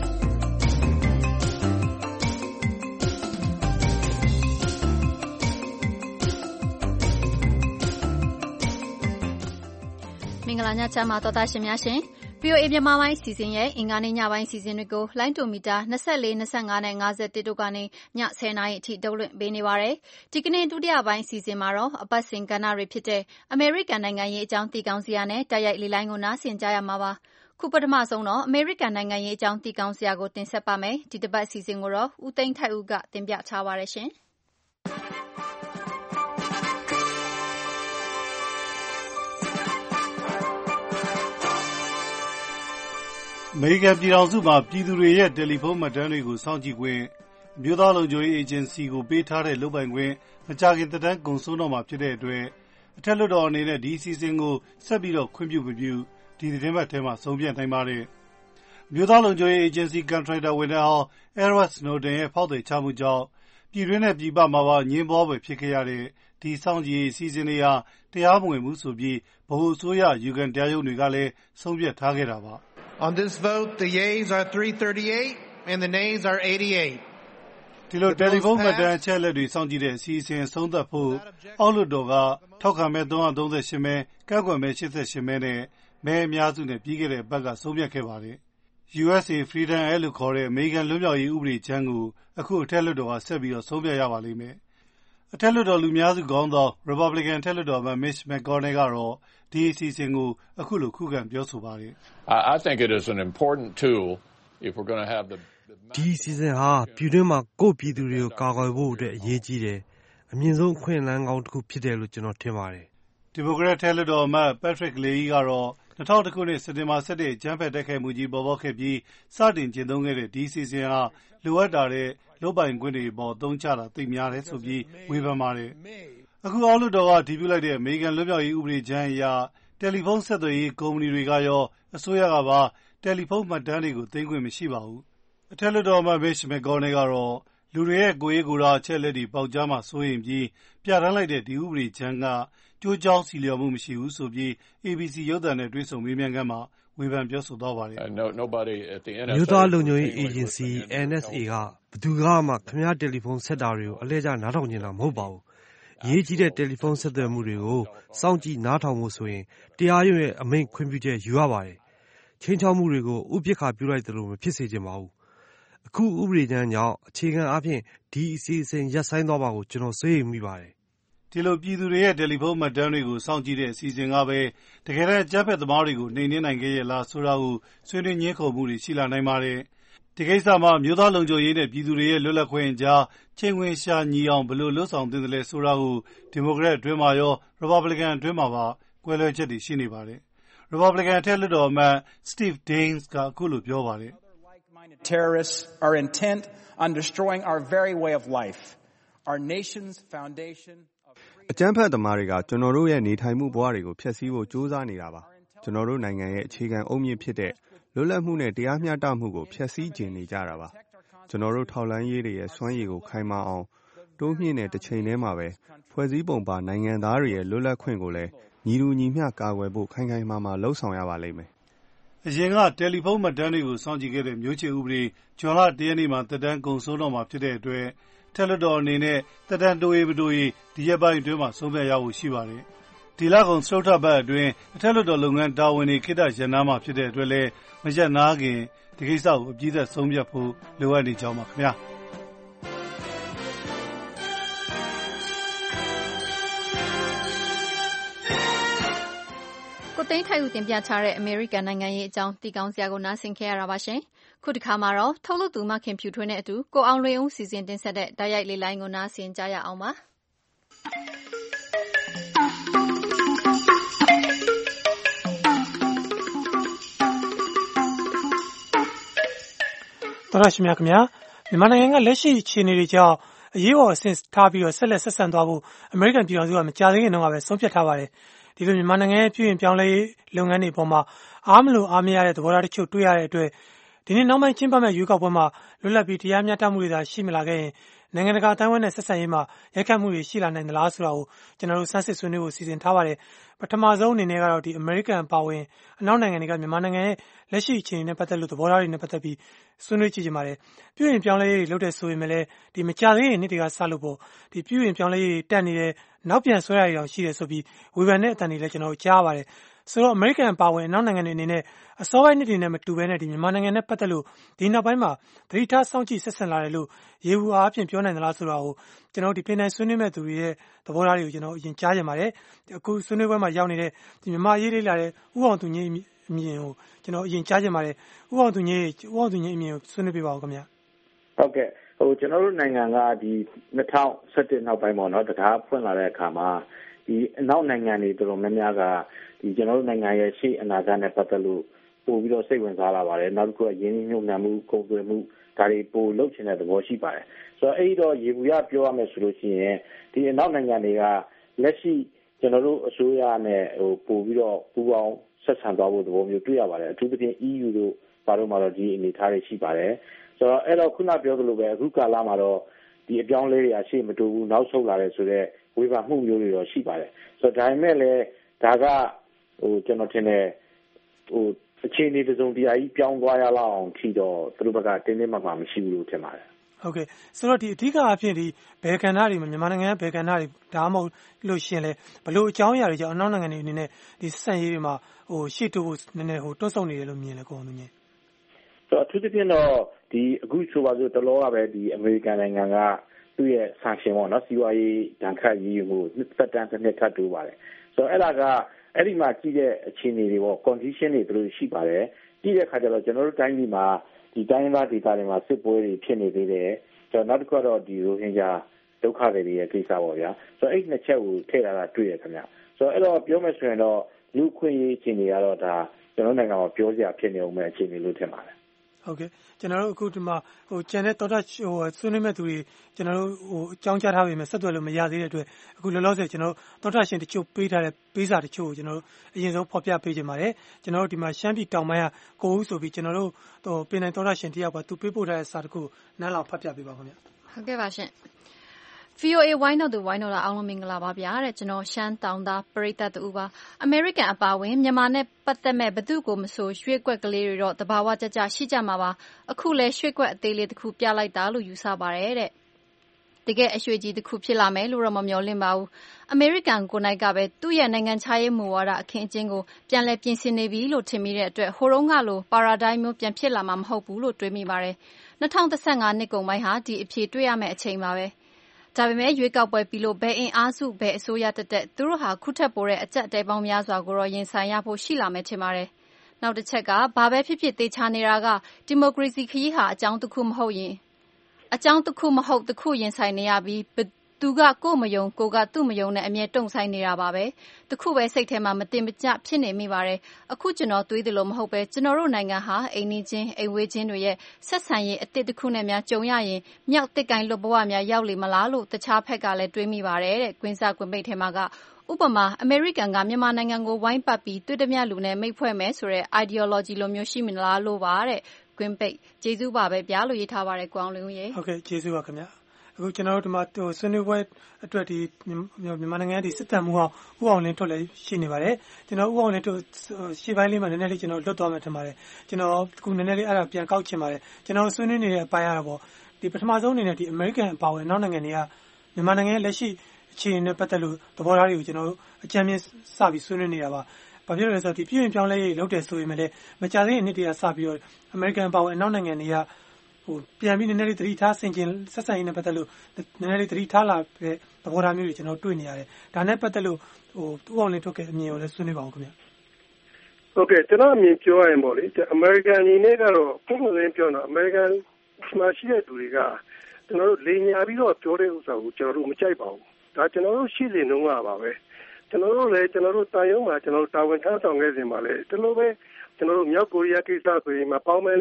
မင်္ဂလာညချမ်းပါတော်သားရှင်များရှင် VOA မြန်မာပိုင်းအစီအစဉ်ရဲ့အင်္ဂါနေ့ညပိုင်းအစီအစဉ်တွေကိုလိုင်းတိုမီတာ24 25နဲ့51တို့ကနေည 10 နာရီအထိထုတ်လွှင့်ပေးနေပါတယ်။ဒီကနေ့ဒုတိယပိုင်းအစီအစဉ်မှာတော့အပတ်စဉ်ကဏ္ဍတွေဖြစ်တဲ့အမေရိကန်နိုင်ငံရေးအကြောင်းသိကောင်းစရာနဲ့တိုက်ရိုက်လေလိုင်းကိုနားဆင်ကြရမှာပါ။ခုပထမဆုံးတော့အမေရိကန်နိုင်ငံရေးအကြောင်းသိကောင်းစရာကိုတင်ဆက်ပါမယ်။ဒီတစ်ပတ်အစီအစဉ်ကိုတော့ဦးသိန်းထိုက်ဦးကတင်ပြထားပါရရှင်။အမေရိကန်ပြည်ထောင်စုမှာပြည်သူတွေရဲ့တယ်လီဖုန်းမှတ်တမ်းတွေကိုစောင့်ကြည့်ခွင့်အမျိုးသားလုံခြုံရေးအေဂျင်စီကိုပေးထားတဲ့လုပ်ပိုင်ခွင့်မကြာခင်သက်တမ်းကုန်ဆုံးတော့မှာဖြစ်တဲ့အတွက်အထက်လွှတ်တော်အနေနဲ့ဒီအစီအစဉ်ကိုဆက်ပြီးတော့ခွင့်ပြုမပြုဒီသတင်းပတ်ထဲမှာဆုံးဖြတ်နိုင်ပါတယ်။အမျိုးသားလုံခြုံရေးအေဂျင်စီကန်ထရိုက်တာဝန်ထမ်းဟောင်း Edward Snowden ရဲ့ဖောက်သည်ချမှုကြောင့်ပြည်တွင်းနဲ့ပြည်ပမှာပါညှင်းပွားဖွယ်ဖြစ်ခဲ့ရတဲ့ဒီစောင့်ကြည့်ရေးအစီအစဉ်တွေဟာတရားမဝင်ဘူးဆိုပြီးဗဟိုအစိုးရယူကန်တရားရုံးတွေကလည်းဆုံးဖြတ်ထားခဲ့တာပါ။ On this vote, the yeas are 338 and the nays are 88. ဒီလိုတယ်လီဖုန်းမှတ်တမ်းအချက်အလက်တွေစောင့်ကြည့်တဲ့အစီအစဉ်အဆုံးသတ်ဖို့အောက်လွှတ်တော်ကထောက်ခံမဲ338မဲကန့်ကွက်မဲ88မဲနဲ့မဲအများစုနဲ့ပြီးခဲ့တဲ့အပတ်ကဆုံးဖြတ်ခဲ့ပါတယ်။ USA Freedom Act လို့ခေါ်တဲ့အမေရိကန်လွတ်မြောက်ရေးဥပဒေကြမ်းကိုအခုအထက်လွှတ်တော်ကဆက်ပြီးတော့ဆုံးဖြတ်ရပါလိမ့်မယ်။အထက်လွှတ်တော်လူများစုခေါင်းဆောင် Republican အထက်လွှတ်တော်အမတ် Mitch McConnell ကတော့ဒီအစီအစဉ်ကိုအခုလိုခုခံပြောဆိုပါတယ်။ I think it is an important tool if we're going to have the ဒီအစီအစဉ်ဟာပြည်တွင်းမှာကိုယ့်ပြည်သူတွေကိုကာကွယ်ဖို့အတွက်အရေးကြီးတယ်။အမြင့်ဆုံးအခွင့်အလမ်းကောင်းတစ်ခုဖြစ်တယ်လို့ကျွန်တော်ထင်ပါတယ်။ဒီမိုကရက်အထက်လွှတ်တော်အမတ် Patrick Leahy ကတော့2000ခုနှစ်စက်တင်ဘာ17အကြမ်းဖက်တိုက်ခိုက်မှုကြီးပေါ်ပေါက်ခဲ့ပြီးစတင်ကျင့်သုံးခဲ့တဲ့ဒီအစီအစဉ်ဟာလိုအပ်တာတဲ့လုပ်ပိုင်ခွင့်တွေပေါ်သုံးချတာသိများတယ်ဆိုပြီးဝေဖန်ပါတယ်။အခုအောက်လွှတ်တော်ကတည်ပြုလိုက်တဲ့အမေရိကန်လွတ်မြောက်ရေးဥပဒေကြမ်းအရတယ်လီဖုန်းဆက်သွယ်ရေးကုမ္ပဏီတွေကရောအစိုးရကပါတယ်လီဖုန်းမှတ်တမ်းတွေကိုသိမ်းခွင့်မရှိပါဘူး။အထက်လွှတ်တော်အမတ် Mitch McConnell ကတော့လူတွေရဲ့ကိုယ်ရေးကိုယ်တာအချက်အလက်တွေပေါက်ကြားမှာစိုးရိမ်ပြီးပြဋ္ဌာန်းလိုက်တဲ့ဒီဥပဒေကြမ်းကကျိုးကြောင်းစီလျော်မှုမရှိဘူးဆိုပြီး ABC ရုပ်သံနဲ့တွေ့ဆုံမေးမြန်းခန်းမှာဝေဖန်ပြောဆိုသွားပါတယ်။မြို့သားလုံခြုံရေးအေဂျင်စီ NSA ကဘယ်သူကမှခင်ဗျားတယ်လီဖုန်းဆက်တာတွေကိုအလဲကျနားထောင်နေတာမဟုတ်ပါဘူး။ရေးကြီးတဲ့တယ်လီဖုန်းဆက်သွယ်မှုတွေကိုစောင့်ကြည့်နားထောင်ဖို့ဆိုရင်တရားရုံးရဲ့အမိန့်ခွင့်ပြုချက်ယူရပါတယ်။ချင်းချောက်မှုတွေကိုဥပက္ခပြုလိုက်သလိုမဖြစ်စေချင်ပါဘူး။အခုဥပဒေကြမ်းကြောင့်အခြေခံအားဖြင့်ဒီအစီအစဉ်ရပ်ဆိုင်းသွားပါကိုကျွန်တော်စိုးရိမ်မိပါတယ်။ဒီလိုပြည်သူတွေရဲ့တယ်လီဖုန်းမှတ်တမ်းတွေကိုစောင့်ကြည့်တဲ့အစီအစဉ်ကပဲတကယ်တမ်းအကြမ်းဖက်သမားတွေကိုနှိမ်နင်းနိုင်ခဲ့ရဲ့လားဆိုတာကိုဆွေးနွေးညှင်းခုန်မှုတွေရှိလာနိုင်ပါတယ်။ဒီကိစ္စမှာမျိုးသားလုံခြုံရေးနဲ့ပြည်သူတွေရဲ့လွတ်လပ်ခွင့်ကြားချိန်ခွင်ရှာညီအောင်ဘယ်လိုလှုပ်ဆောင်သင့်တယ်လဲဆိုတာကိုဒီမိုကရက်အတွင်းမှာရော Republican အတွင်းမှာပါကွဲလွဲချက်တွေရှိနေပါတယ်။ Republican အထက်လွှတ်တော်အမတ် Steve Daines ကအခုလိုပြောပါတယ်။ Terrorists are intent on destroying our very way of life, our nation's foundation. အကြမ်းဖက်သမားတွေကကျွန်တော်တို့ရဲ့နေထိုင်မှုဘဝတွေကိုဖျက်ဆီးဖို့ကြိုးစားနေတာပါကျွန်တော်တို့နိုင်ငံရဲ့အခြေခံအုတ်မြစ်ဖြစ်တဲ့လွတ်လပ်မှုနဲ့တရားမျှတမှုကိုဖျက်ဆီးခြင်းနေကြတာပါကျွန်တော်တို့ထောက်လှမ်းရေးတွေရဲ့စွမ်းရည်ကိုခိုင်မာအောင်တိုးမြှင့်တဲ့တစ်ချိန်တည်းမှာပဲဖွဲ့စည်းပုံပါနိုင်ငံသားတွေရဲ့လွတ်လပ်ခွင့်ကိုလည်းညီတူညီမျှကာကွယ်ဖို့ခိုင်ခိုင်မာမာလှုံ့ဆော်ရပါလိမ့်မယ်အရင်ကတယ်လီဖုန်းမှတ်တမ်းတွေကိုစောင့်ကြည့်ခဲ့တဲ့မျိုးချစ်ဥပဒေဇွန်လ1ရက်နေ့မှာသက်တမ်းကုန်ဆုံးတော့မှာဖြစ်တဲ့အတွက်ထက်လွှတ်တော်အနေနဲ့သက်တမ်းတိုးရေးမတိုးရေးဒီရက်ပိုင်းအတွင်းမှာဆုံးဖြတ်ရဖို့ရှိပါတယ်။ဒီလကုန်စတုတ္ထပတ်အတွင်းအထက်လွှတ်တော်လုပ်ငန်းတာဝန်တွေခေတ္တရပ်နားမှာဖြစ်တဲ့အတွက်လည်းမရပ်နားခင်ဒီကိစ္စကိုအပြည့်အစုံဆုံးဖြတ်ဖို့လိုအပ်နေကြောင်းပါခင်ဗျာ။ကိုသိန်းထိုက်ဦးတင်ပြချတဲ့ American နိုင်ငံရေးအကြောင်းသိကောင်းစရာကိုနားဆင်ခဲ့ရတာပါရှင်။ခုတစ်ခါမှာတော့ထုတ်လုပ်သူမခင်ဖြူထွေးနဲ့အတူကိုအောင်လွင်ဦးစီစဉ်တင်ဆက်တဲ့တိုက်ရိုက်လေးလိုင်းကိုနားဆင်ကြရအောင်ပါ။သောရရှိမြခင်ဗျာမြန်မာနိုင်ငံကလက်ရှိအခြေအနေတွေကြောင့်အရေးပေါ်အဆင့်ထားပြီးတော့ဆက်လက်ဆက်ဆံသွားဖို့အမေရိကန်ပြည်ထောင်စုကမကြာသေးခင်တုန်းကပဲဆုံးဖြတ်ထားပါတယ်ဒီလိုမြန်မာနိုင်ငံရဲ့ပြည်ရင်ပြောင်းလဲရေးလုပ်ငန်းတွေပေါ်မှာအားမလို့အားမရတဲ့သဘောထားတချို့တွေ့ရတဲ့အတွက်ဒီနေ့နောက်ပိုင်းကျင်းပမဲ့ရွေးကောက်ပွဲမှာလွတ်လပ်ပြီးတရားမျှတမှုတွေသာရှိမလာခဲ့ရင်နိုင်ငံတကာအတိုင်းအဝန်းနဲ့ဆက်ဆံရေးမှာရိုက်ခတ်မှုတွေရှိလာနိုင်သလားဆိုတာကိုကျွန်တော်တို့စမ်းစစ်ဆွေးနွေးဖို့စီစဉ်ထားပါတယ်ပထမဆုံးအနေနဲ့ကတော့ဒီအမေရိကန်ပါဝင်အနောက်နိုင်ငံတွေကမြန်မာနိုင်ငံရဲ့လက်ရှိအခြေအနေနဲ့ပတ်သက်လို့သဘောထားတွေနဲ့ပတ်သက်ပြီးဆွေးနွေးကြည့်ကြပါတယ်ပြုရင်ပြောင်းလဲရေးလုပ်တဲ့ဆိုရင်လည်းဒီမကြသေးရင်နေ့တွေကစလို့ပေါ့ဒီပြုရင်ပြောင်းလဲရေးတက်နေတယ်နောက်ပြန်ဆွဲရအောင်ရှိတယ်ဆိုပြီးဝေဖန်တဲ့အတန်တွေလည်းကျွန်တော်တို့ကြားပါတယ်ဆိုတော့အမေရိကန်ပါဝင်အနောက်နိုင်ငံတွေအနေနဲ့အစောပိုင်းနှစ်တွေနဲ့မတူဘဲနဲ့ဒီမြန်မာနိုင်ငံနဲ့ပတ်သက်လို့ဒီနောက်ပိုင်းမှာသတိထားစောင့်ကြည့်ဆက်ဆံလာတယ်လို့ရေဘူးအားဖြင့်ပြောနိုင်သလားဆိုတာကိုကျွန်တော်တို့ဒီပြည်နယ်ဆွေးနွေးမဲ့သူတွေရဲ့သဘောထားတွေကိုကျွန်တော်အရင်ကြားကြပါတယ်အခုဆွေးနွေးပွဲမှာရောက်နေတဲ့ဒီမြန်မာရေးလေးလာတဲ့ဥအောင်သူငိမ့်အမြင်ကိုကျွန်တော်အရင်ကြားကြပါတယ်ဥအောင်သူငိမ့်အမြင်ကိုဆွေးနွေးပြပါဦးခင်ဗျဟုတ်ကဲ့ကျွန်တော်တို့နိုင်ငံကဒီ2017နောက်ပိုင်းပေါ့နော်တကားဖွင့်လာတဲ့အခါမှာဒီအနောက်နိုင်ငံတွေတော်တော်များများကဒီကျွန်တော်တို့နိုင်ငံရဲ့ရှေ့အနာဂတ်နဲ့ပတ်သက်လို့ပို့ပြီးတော့စိတ်ဝင်စားလာပါတယ်နောက်တစ်ခုကရင်းနှီးမြှုပ်နှံမှုကုန်သွယ်မှုဒါတွေပို့လုပ်ချင်တဲ့သဘောရှိပါတယ်ဆိုတော့အဲ့တော့ရေဘူးရပြောရမယ်ဆိုလို့ရှိရင်ဒီအနောက်နိုင်ငံတွေကလက်ရှိကျွန်တော်တို့အစိုးရနဲ့ပို့ပြီးတော့ပူးပေါင်းဆက်ဆံသွားဖို့သဘောမျိုးတွေ့ရပါတယ်အထူးသဖြင့် EU တို့ဘာလို့မှတော့ဒီအနေထားတွေရှိပါတယ်ဆိုတော့အဲ့တော့ခုနပြောသလိုပဲအခုကာလမှာတော့ဒီအပြောင်းလဲတွေအရှိမတူဘူးနောက်ဆုတ်လာတယ်ဆိုတော့ဝေဖန်မှုမျိုးတွေတော့ရှိပါတယ်ဆိုတော့ဒါပေမဲ့လည်းဒါကကျွန်တော်ထင်တယ်အခြေအနေတစုံတရာကြီးပြောင်းသွားရလောက်အောင်ထီတော့သူတို့ဘက်ကတင်းတင်းမာမာမရှိဘူးလို့ထင်ပါတယ်ဟုတ်ကဲ့ဆိုတော့ဒီအဓိကအဖြစ်ဒီဘယ်ကဏ္ဍတွေမြန်မာနိုင်ငံဘယ်ကဏ္ဍတွေဒါမှမဟုတ်လို့ရှင်လဲဘလို့အကြောင်းအရာတွေကြောင့်အနောက်နိုင်ငံတွေအနေနဲ့ဒီစံရေးတွေမှာရှေ့တိုးဖို့နည်းနည်းတွန့်ဆုတ်နေတယ်လို့မြင်လဲကိုအောင်သူညင်ဆိုတော့အထူးသဖြင့်တော့ဒီအခုဆိုပါစို့တလောကပဲဒီအမေရိကန်နိုင်ငံကသူ့ရဲ့ sanction ပေါ့နော်စီးပွားရေးဒဏ်ခတ်ရေးယူမှုသက်တမ်းတစ်နှစ်ထပ်တိုးပါတယ်ဆိုတော့အဲ့ဒါကအဲ့ဒီမှာကြည့်တဲ့အခြေအနေတွေပေါ့ condition တွေတို့ရှိပါတယ်ကြည့်တဲ့အခါကျတော့ကျွန်တော်တို့တိုင်းပြည်မှာဒီတိုင်းသားဒေသတွေမှာစစ်ပွဲတွေဖြစ်နေသေးတယ်ကျွန်တော်နောက်တစ်ခုတော့ဒီရိုဟင်ဂျာဒုက္ခတွေရဲ့ကိစ္စပေါ့ဗျာဆိုတော့အဲ့နှစ်ချက်ကိုထည့်လာတာတွေ့ရခင်ဗျဆိုတော့အဲ့တော့ပြောမယ်ဆိုရင်တော့လူခွင့်ရေးအခြေအနေကတော့ဒါကျွန်တော်နိုင်ငံမှာပြောစရာဖြစ်နေအောင်ပဲအခြေအနေလို့ထင်ပါတယ်ဟုတ်ကဲ့ကျွန်တော်တို့အခုဒီမှာကျန်တဲ့တော်တာဆွေးနွေးမဲ့သူတွေကျွန်တော်တို့အကြောင်းကြားထားပေမဲ့ဆက်သွယ်လို့မရသေးတဲ့အတွက်အခုလောလောဆယ်ကျွန်တော်တို့တော်တာရှင်တချို့ပေးထားတဲ့ပေးစာတချို့ကိုကျွန်တော်တို့အရင်ဆုံးဖော်ပြပေးချင်ပါတယ်ကျွန်တော်တို့ဒီမှာရှမ်းပြည်တောင်ပိုင်းကကိုဦးဆိုပြီးကျွန်တော်တို့ပင်နိုင်တော်တာရှင်တယောက်ကသူပေးပို့ထားတဲ့စာတခုနန်းလောင်ဖတ်ပြပေးပါခင်ဗျဟုတ်ကဲ့ပါရှင် VOA ဝိုင်းတော်သူဝိုင်းတော်လာအောင်လို့မင်္ဂလာပါဗျာတဲ့ကျွန်တော်ရှမ်းတောင်သားပရိသတ်တူပါအမေရိကန်အပါဝင်မြန်မာနဲ့ပတ်သက်မဲ့ဘသူကိုမဆိုရွှေ့ကွက်ကလေးတွေတော့တဘာဝကြကြရှိကြမှာပါအခုလဲရွှေ့ကွက်အသေးလေးတစ်ခုပြလိုက်တာလို့ယူဆပါတယ်တဲ့တကယ်အရွှေကြီးတစ်ခုဖြစ်လာမယ်လို့တော့မမျှော်လင့်ပါဘူးအမေရိကန်ကိုနိုင်ကပဲသူ့ရဲ့နိုင်ငံခြားရေးမူဝါဒအခင်းအကျင်းကိုပြန်လည်ပြင်ဆင်နေပြီလို့ထင်မိတဲ့အတွက်ဟိုတုန်းကလိုပါရာဒိုင်းမျိုးပြန်ဖြစ်လာမှာမဟုတ်ဘူးလို့တွေးမိပါတယ်2015နှစ်ကုန်ပိုင်းဟာဒီအဖြစ်တွေ့ရမယ့်အချိန်ပါပဲဒါပေမဲ့ရွေးကောက်ပွဲပြီးလို့ဘယ်အင်အားစုဘယ်အစိုးရတက်သူတို့ဟာခုထက်ပိုတဲ့အကြက်တဲပေါင်းများစွာကိုတော့ရင်ဆိုင်ရဖို့ရှိလာမယ်ထင်ပါတယ်။နောက်တစ်ချက်ကဘာပဲဖြစ်ဖြစ်သေချာနေတာကဒီမိုကရေစီခရီးဟာအကြောင်းတစ်ခုမဟုတ်ရင်ဆိုင်နေရပြီးသူကကိုမယုံကိုကသူ့မယုံနဲ့အမြဲတုံဆိုင်နေတာပါပဲ။တခုပဲစိတ်ထဲမှာမတင်မကျဖြစ်နေမိပါတယ်။အခုကျွန်တော်တွေးသလိုမဟုတ်ပဲကျွန်တော်တို့နိုင်ငံဟာအိမ်နီးချင်းအိမ်ဝေးချင်းတွေရဲ့ဆက်ဆံရေးအသစ်တစ်ခုနဲ့များကြုံရရင်မြောက်တစ်ကိုင်းလွတ်ဘဝများရောက်လေမလားလို့တခြားဖက်ကလည်းတွေးမိပါတယ်တဲ့။ကွင်းစားကွင်းပိတ်ထဲမှာကဥပမာအမေရိကန်ကမြန်မာနိုင်ငံကိုဝိုင်းပတ်ပြီးတွေ့တမျှလူနဲ့မိတ်ဖွဲ့မယ်ဆိုတဲ့ ideology လိုမျိုးရှိမလားလို့ပါတဲ့။ကွင်းပိတ်ကျေးဇူးပါပဲဗျာလို့ရေးထားပါတယ်ကိုအောင်လင်းရေဟုတ်ကဲ့ကျေးဇူးပါခင်ဗျာအခုကျွန်တော်တို့ဒီမှာဆွေးနွေးပွဲအတွက်ဒီမြန်မာနိုင်ငံဒီစစ်တပ်မှုဟောင်းဥအောင်လင်းထွက်လည်းရှိနေပါတယ်ကျွန်တော်ဥအောင်လင်းတို့ရှေ့ပိုင်းလေးမှာနည်းနည်းလေးကျွန်တော်လွတ်သွားမှထင်ပါတယ်ကျွန်တော်အခုနည်းနည်းလေးအဲ့ဒါပြန်ကောက်ချင်ပါတယ်ကျွန်တော်ဆွေးနွေးနေတဲ့အပိုင်းကတော့ဒီပထမဆုံးအနေနဲ့ဒီအမေရိကန်အပါအဝင်နောက်နိုင်ငံတွေကမြန်မာနိုင်ငံရဲ့လက်ရှိအခြေအနေနဲ့ပတ်သက်လို့သဘောထားတွေကိုကျွန်တော်တို့အကြံဉာဏ်စပြီးဆွေးနွေးနေတာပါဘာဖြစ်လို့လဲဆိုတော့ဒီပြည်ရင်ပြောင်းလဲရေးလုပ်တယ်ဆိုပေမဲ့လည်းမကြသေးတဲ့နှစ်တည်းကစပြီးတော့အမေရိကန်အပါအဝင်နောက်နိုင်ငံတွေကပြန်ပြီးနည်းနည်းလေးသတိထားဆင်ခြင်ဆက်ဆံရေးနဲ့ပတ်သက်လို့နည်းနည်းလေးသတိထားလာတဲ့သဘောထားမျိုးတွေကျွန်တော်တွေ့နေရတယ်။ဒါနဲ့ပတ်သက်လို့သူ့အောင်လင်းထုတ်ခဲ့အမြင်ကိုလည်းဆွေးနွေးပါဦးခင်ဗျ။ဟုတ်ကဲ့ကျွန်တော်အမြင်ပြောရရင်ပေါ့လေအမေရိကန်အနေနဲ့ကတော့ပုံမှန်ပြောတာအမေရိကန်မှာရှိတဲ့သူတွေကကျွန်တော်တို့လေညာပြီးတော့ပြောတဲ့ဥစ္စာကိုကျွန်တော်တို့မကြိုက်ပါဘူး။ဒါကျွန်တော်တို့ရှိနေတော့ပါပဲ။ကျွန်တော်တို့လည်းကျွန်တော်တို့တာယုံမှာကျွန်တော်တို့တာဝန်ထမ်းဆောင်ခဲ့စဉ်မှာလည်းဒီလိုပဲကျွန်တော်တို့မြောက်ကိုရီးယားကိစ္စဆိုရင်မပေါင်းမဲနဲ့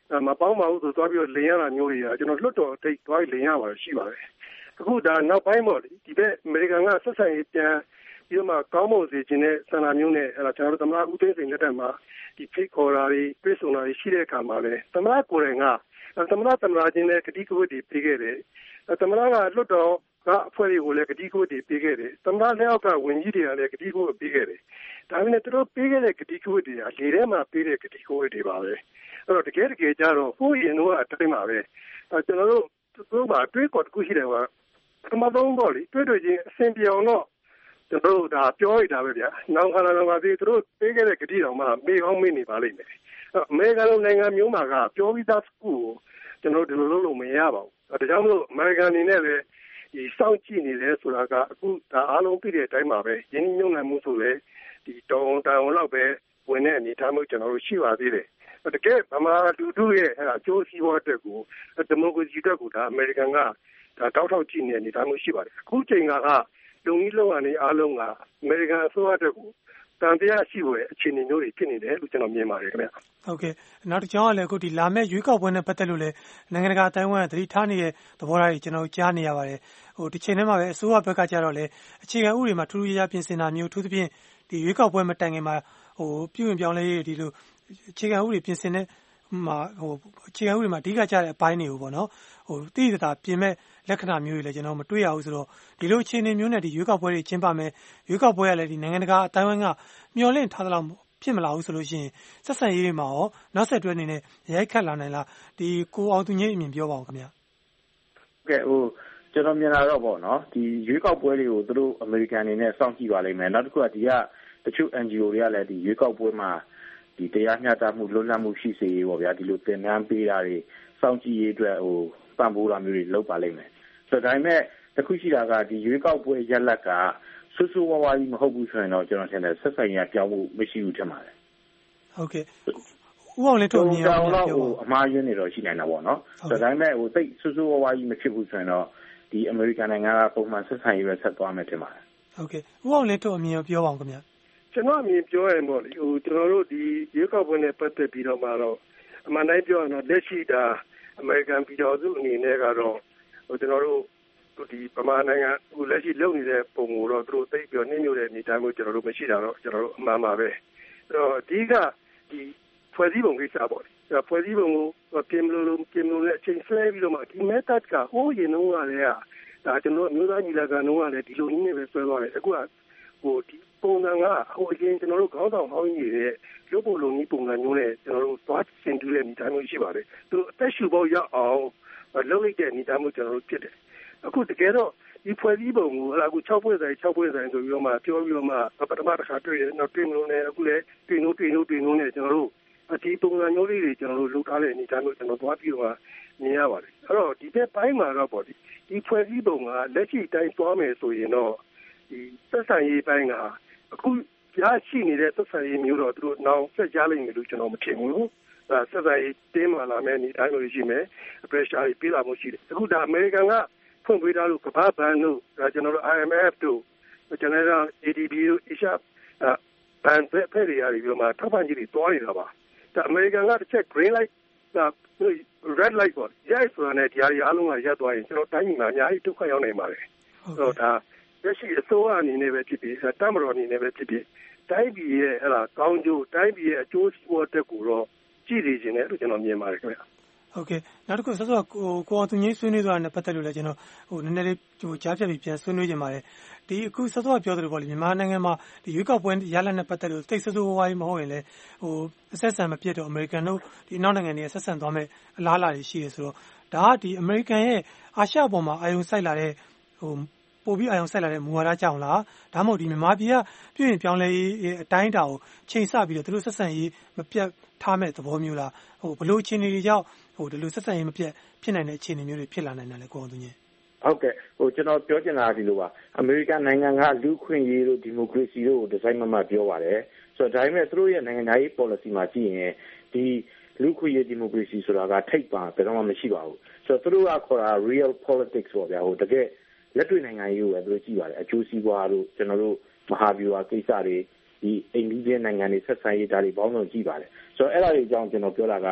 မပေါင်းပါဘူးဆိုသွားပြီးတော့လင်ရတာမျိုးတွေကကျွန်တော်လွတ်တော်အထိပ်သွားလင်ရပါရှိပါတယ်အခုဒါနောက်ပိုင်းပေါ့လေဒီဘက်အမေရိကန်ကဆက်ဆံရေးပြန်ပြီးတော့မှကောင်းမွန်စေခြင်းနဲ့ဆန္ဒမျိုးနဲ့ကျွန်တော်တို့သမ္မတဦးသိန်းစိန်လက်ထက်မှာဒီဖိတ်ခေါ်တာတွေတွေ့ဆုံတာတွေရှိတဲ့အခါမှာလည်းသမ္မတကိုယ်တိုင်ကသမ္မတချင်းနဲ့ကတိကဝတ်တွေပေးခဲ့တယ်သမ္မတကလွတ်တော်ကအဖွဲ့တွေကိုလည်းကတိကဝတ်တွေပေးခဲ့တယ်သမ္မတလက်အောက်ကဝန်ကြီးတွေကလည်းကတိကဝတ်ပေးခဲ့တယ်ဒါပေမဲ့သူတို့ပေးခဲ့တဲ့ကတိကဝတ်တွေကလေထဲမှာပေးတဲ့ကတိကဝတ်တွေပါပဲအဲ့တော့တကယ်ကြတော့ဟိုးရင်တော့အတိုင်းပါပဲကျွန်တော်တို့သူ့မှာတွေးခေါ်တခုရှိတယ်ကပထမဆုံးတော့လေတွေ့ချင်းအဆင်ပြေအောင်တော့ကျွန်တော်တို့ဒါပြောရတာပဲဗျာနောက်ခါလာတော့ဒီသူတို့ပေးခဲ့တဲ့ကတိတော်မှာမေးကောင်းမေးနေပါလိမ့်မယ်အမေရိကန်နိုင်ငံမျိုးမှာကပြောပြီးသားခုကိုကျွန်တော်တို့ဒီလိုလုပ်မရပါဘူးဒါကြောင့်မို့အမေရိကန်အနေနဲ့လည်းဒီစောင့်ကြည့်နေတယ်ဆိုတာကအခုဒါအားလုံးသိတဲ့အတိုင်းပါပဲရင်းနှီးမြှုပ်နှံမှုဆိုလေဒီတောင်လောက်ပဲဝင်တဲ့အနေအထားမျိုးကျွန်တော်တို့ရှိပါသေးတယ်တကယ်ဗမာလူထုရဲ့အကျိုးစီးပွားအတွက်ကိုဒီမိုကရေစီအတွက်ကိုဒါအမေရိကန်ကဒါတောက်ထောက်ကြည့်နေအနေအထားမျိုးရှိပါတယ်အခုချိန်ကလုံကြီးလုံအနေအားလုံးကအမေရိကန်အစိုးရအတွက်ကိုတန်တရားရှိဝယ်အခြေအနေမျိုးတွေဖြစ်နေတယ်လို့ကျွန်တော်မြင်ပါတယ်ခင်ဗျဟုတ်ကဲ့နောက်တစ်ကြောင်းကလည်းအခုဒီလာမယ့်ရွေးကောက်ပွဲနဲ့ပတ်သက်လို့လည်းနိုင်ငံတကာအတိုင်းအဝိုင်းကသတိထားနေတဲ့သဘောထားတွေကျွန်တော်ကြားနေရပါတယ်ဒီချိန်ထဲမှာပဲအစိုးရဘက်ကကြတော့လေအခြေခံဥပဒေမှာထူးထူးခြားခြားပြင်ဆင်တာမျိုးထူးသဖြင့်ဒီရွေးကောက်ပွဲမတိုင်ခင်မှာပြုပြင်ပြောင်းလဲရေးဒီလိုအခြေခံဥပဒေပြင်ဆင်တဲ့မှာအခြေခံဥပဒေမှာအဓိကကျတဲ့အပိုင်းတွေကိုပေါ့နော်တိတိကျကျပြင်မဲ့လက္ခဏာမျိုးတွေလည်းကျွန်တော်မတွေ့ရဘူးဆိုတော့ဒီလိုအခြေအနေမျိုးနဲ့ဒီရွေးကောက်ပွဲတွေကျင်းပမယ်ရွေးကောက်ပွဲကလည်းဒီနိုင်ငံတကာအတိုင်းအဝိုင်းကမျှော်လင့်ထားသလောက်ဖြစ်မလာဘူးဆိုလို့ရှိရင်ဆက်ဆံရေးတွေမှာရောနောက်ဆက်တွဲအနေနဲ့ရိုက်ခတ်လာနိုင်လားဒီကိုအောင်သူငိမ့်အမြင်ပြောပါဦးခင်ဗျာဟုတ်ကဲ့ကျွန်တော်မြင်လာတော့ပေါ့နော်ဒီရွေးကောက်ပွဲတွေကိုသူတို့အမေရိကန်အနေနဲ့စောင့်ကြည့်ပါလိမ့်မယ်နောက်တစ်ခုကဒီကတချို့ NGO တွေကလည်းဒီရွေးကောက်ပွဲမှာဒီတရားမျှတမှုလွတ်လပ်မှုရှိစေရေးပေါ့ဗျာဒီလိုသင်တန်းပေးတာတွေစောင့်ကြည့်ရေးအတွက်ပံ့ပိုးတာမျိုးတွေလုပ်ပါလိမ့်မယ်ဆိုတော့ဒါပေမဲ့တခုရှိတာကဒီရွေးကောက်ပွဲရက်လက်ကဆူဆူဝါဝါကြီးမဟုတ်ဘူးဆိုရင်တော့ကျွန်တော်ထင်တယ်ဆက်ဆံရေးပြောင်းဖို့မရှိဘူးထင်ပါတယ်ဟုတ်ကဲ့ဦးအောင်လေးတို့အမြင်အောင်ပြောအမှားယွင်းနေတော့ရှိနိုင်တာပေါ့နော်ဆိုတော့ဒါပေမဲ့သိဆူဆူဝါဝါကြီးမဖြစ်ဘူးဆိုရင်တော့ဒီအမေရိကန်နိုင်ငံကပုံမှန်ဆက်ဆံရေးပဲဆက်သွားမယ်ထင်ပါတယ်ဟုတ်ကဲ့ဦးအောင်လေးတို့အမြင်ပြောပါဦးခင်ဗျာကျွန်တော်အမြင်ပြောရင်ပေါ့လေကျွန်တော်တို့ဒီရွေးကောက်ပွဲနဲ့ပတ်သက်ပြီးတော့မှတော့အမှန်တိုင်းပြောရင်တော့လက်ရှိတာအမေရိကန်ပြည်တော်စုအနေနဲ့ကတော့ကျွန်တော်တို့ဒီပမာနိုင်ငံဟိုလက်ရှိလုပ်နေတဲ့ပုံကိုတော့သူတို့သိပြီးတော့နှိမ့်ညွတ်တဲ့အနေအထားမျိုးကျွန်တော်တို့မရှိတာတော့ကျွန်တော်တို့အမှန်ပါပဲအဲ့တော့အဓိကဒီဖွဲ့စည်းပုံကိစ္စပေါ့လေဖွဲ့စည်းပုံကိုပြင်လို့လည်းအချိန်ဆွဲပြီးတော့မှဒီ method ကဟိုးရင်တော့လည်းဒါကျွန်တော်မျိုးသားညီလာခံတော့လည်းဒီလိုနည်းနဲ့ပဲဆွဲသွားတယ်အခုကဒီပုံစံကဟိုအရင်ကျွန်တော်တို့ခေါင်းဆောင်ဟောင်းကြီးရဲ့ရုပ်ပုံလုံးကြီးပုံစံမျိုးနဲ့ကျွန်တော်တို့သွားဆင်တူတဲ့အနေအထားမျိုးရှိပါတယ်သူအသက်ရှူဖို့ရအောင်လုပ်လိုက်တဲ့အနေအထားမျိုးကျွန်တော်တို့ဖြစ်တယ်အခုတကယ်တော့ဒီဖွဲ့စည်းပုံကိုအခု6ဖွဲ့ဆိုင်ဆိုပြီးတော့မှပြောပြီးတော့မှပထမတစ်ခါတွေ့တယ်နောက်တွေ့မလို့နဲ့အခုလည်းတွေ့နိုးနဲ့ကျွန်တော်တို့ဒီပုံစံမျိုးလေးတွေကျွန်တော်တို့လုပ်ထားတဲ့အနေအထားမျိုးကျွန်တော်သွားပြီးတော့မြင်ရပါတယ်အဲ့တော့ဒီဘက်ပိုင်းမှာတော့ပေါ့ဒီဖွဲ့စည်းပုံကလက်ရှိတိုင်းသွားမယ်ဆိုရင်တော့ဒီသက်ဆိုင်ရေးပိုင်းကအခုရရှိနေတဲ့သက်ဆိုင်ရေးမျိုးတော့သူတို့နောက်ဆက်ကြလိမ့်မယ်လို့ကျွန်တော်မထင်ဘူးဆက်ဆိုင်ရေးတင်းမာလာမယ်အနေအထားမျိုးရှိမယ် pressure ပေးလာမှုရှိတယ်အခုဒါအမေရိကန်ကဖွင့်ပေးထားလို့ကမ္ဘာ့ဘဏ်တို့ကျွန်တော်တို့ IMF တို့ကျွန်တော်တို့ ADB တို့ Asia ဘဏ်ဖက်တွေရာပြီးတော့မှထောက်ပံ့ကြီးတွေတွားနေတာပါဒါအမေရိကန်ကတစ်ချက် green light red light ပေါ့ရိုက်ဆိုတာနဲ့ဒီဟာတွေအားလုံးကရပ်သွားရင်ကျွန်တော်တိုင်းပြည်မှာအများကြီးဒုက္ခရောက်နိုင်ပါတယ်အဲ့တော့ဒါလက်ရှိအစိုးရအနေနဲ့ပဲဖြစ်ဖြစ်တပ်မတော်အနေနဲ့ပဲဖြစ်ဖြစ်တိုင်းပြည်ရဲ့ကောင်းကျိုးတိုင်းပြည်ရဲ့အကျိုးစီးပွားတက်ကိုတော့ကြည့်နေခြင်းနဲ့လို့ကျွန်တော်မြင်ပါတယ်ခင်ဗျဟုတ်ကဲ့နောက်တစ်ခုဆက်ကိုအောင်သူငိမ့်ဆွေးနွေးသွားတဲ့ပတ်သက်လို့လည်းကျွန်တော်နည်းနည်းလေးကြားဖြတ်ပြီးပြန်ဆွေးနွေးကြပါတယ်ဒီအခုဆက်ပြောသလိုပေါ့လေမြန်မာနိုင်ငံမှာဒီရွေးကောက်ပွဲရလဒ်နဲ့ပတ်သက်လို့တိတ်ဆူဝါးကြီးမဟုတ်ရင်လည်းအဆက်ဆံမပြတ်တော့အမေရိကန်တို့ဒီနောက်နိုင်ငံတွေဆက်ဆံသွားမဲ့အလားအလာတွေရှိတယ်ဆိုတော့ဒါကဒီအမေရိကန်ရဲ့အာရှပေါ်မှာအာရုံစိုက်လာတဲ့ပို့ပြီးအာရုံစိုက်လာတဲ့မူဝါဒကြောင့်လားဒါမှမဟုတ်ဒီမြန်မာပြည်ကပြည်ရင်ပြောင်းလဲရေးအတိုင်းအတာကိုချိန်ဆပြီးတော့သူတို့ဆက်ဆံရေးမပြတ်ထားမဲ့သဘောမျိုးလားဘလို့အခြေအနေတွေကြောင့်ဒီလိုဆက်ဆံရေးမပြတ်ဖြစ်နိုင်တဲ့အခြေအနေမျိုးတွေဖြစ်လာနိုင်တယ်လေကိုအောင်သူညင်ဟုတ်ကဲ့ကျွန်တော်ပြောချင်တာဒီလိုပါအမေရိကန်နိုင်ငံကလူခွင့်ရေးတို့ဒီမိုကရေစီတို့ကိုဒီဇိုင်းမပြောပါတယ်ဆိုတော့ဒါပေမဲ့သူတို့ရဲ့နိုင်ငံသားရေး policy မှာကြည့်ရင်ဒီလူခွင့်ရေးဒီမိုကရေစီဆိုတာကထိပ်ပါဘယ်တော့မှမရှိပါဘူးဆိုတော့သူတို့ကခေါ်တာ real politics ပေါ့ဗျာတကယ်လက်တွေ့နိုင်ငံရေးကိုပဲသူတို့ကြည့်ပါတယ်အကျိုးစီးပွားတို့ကျွန်တော်တို့မဟာဗျူဟာကိစ္စတွေဒီအိန္ဒိယနိုင်ငံတွေဆက်ဆံရေးဓာတ်တွေပေါင်းစုံကြည့်ပါတယ်ဆိုတော့အဲ့ဒါတွေအကြောင်းကျွန်တော်ပြောတာက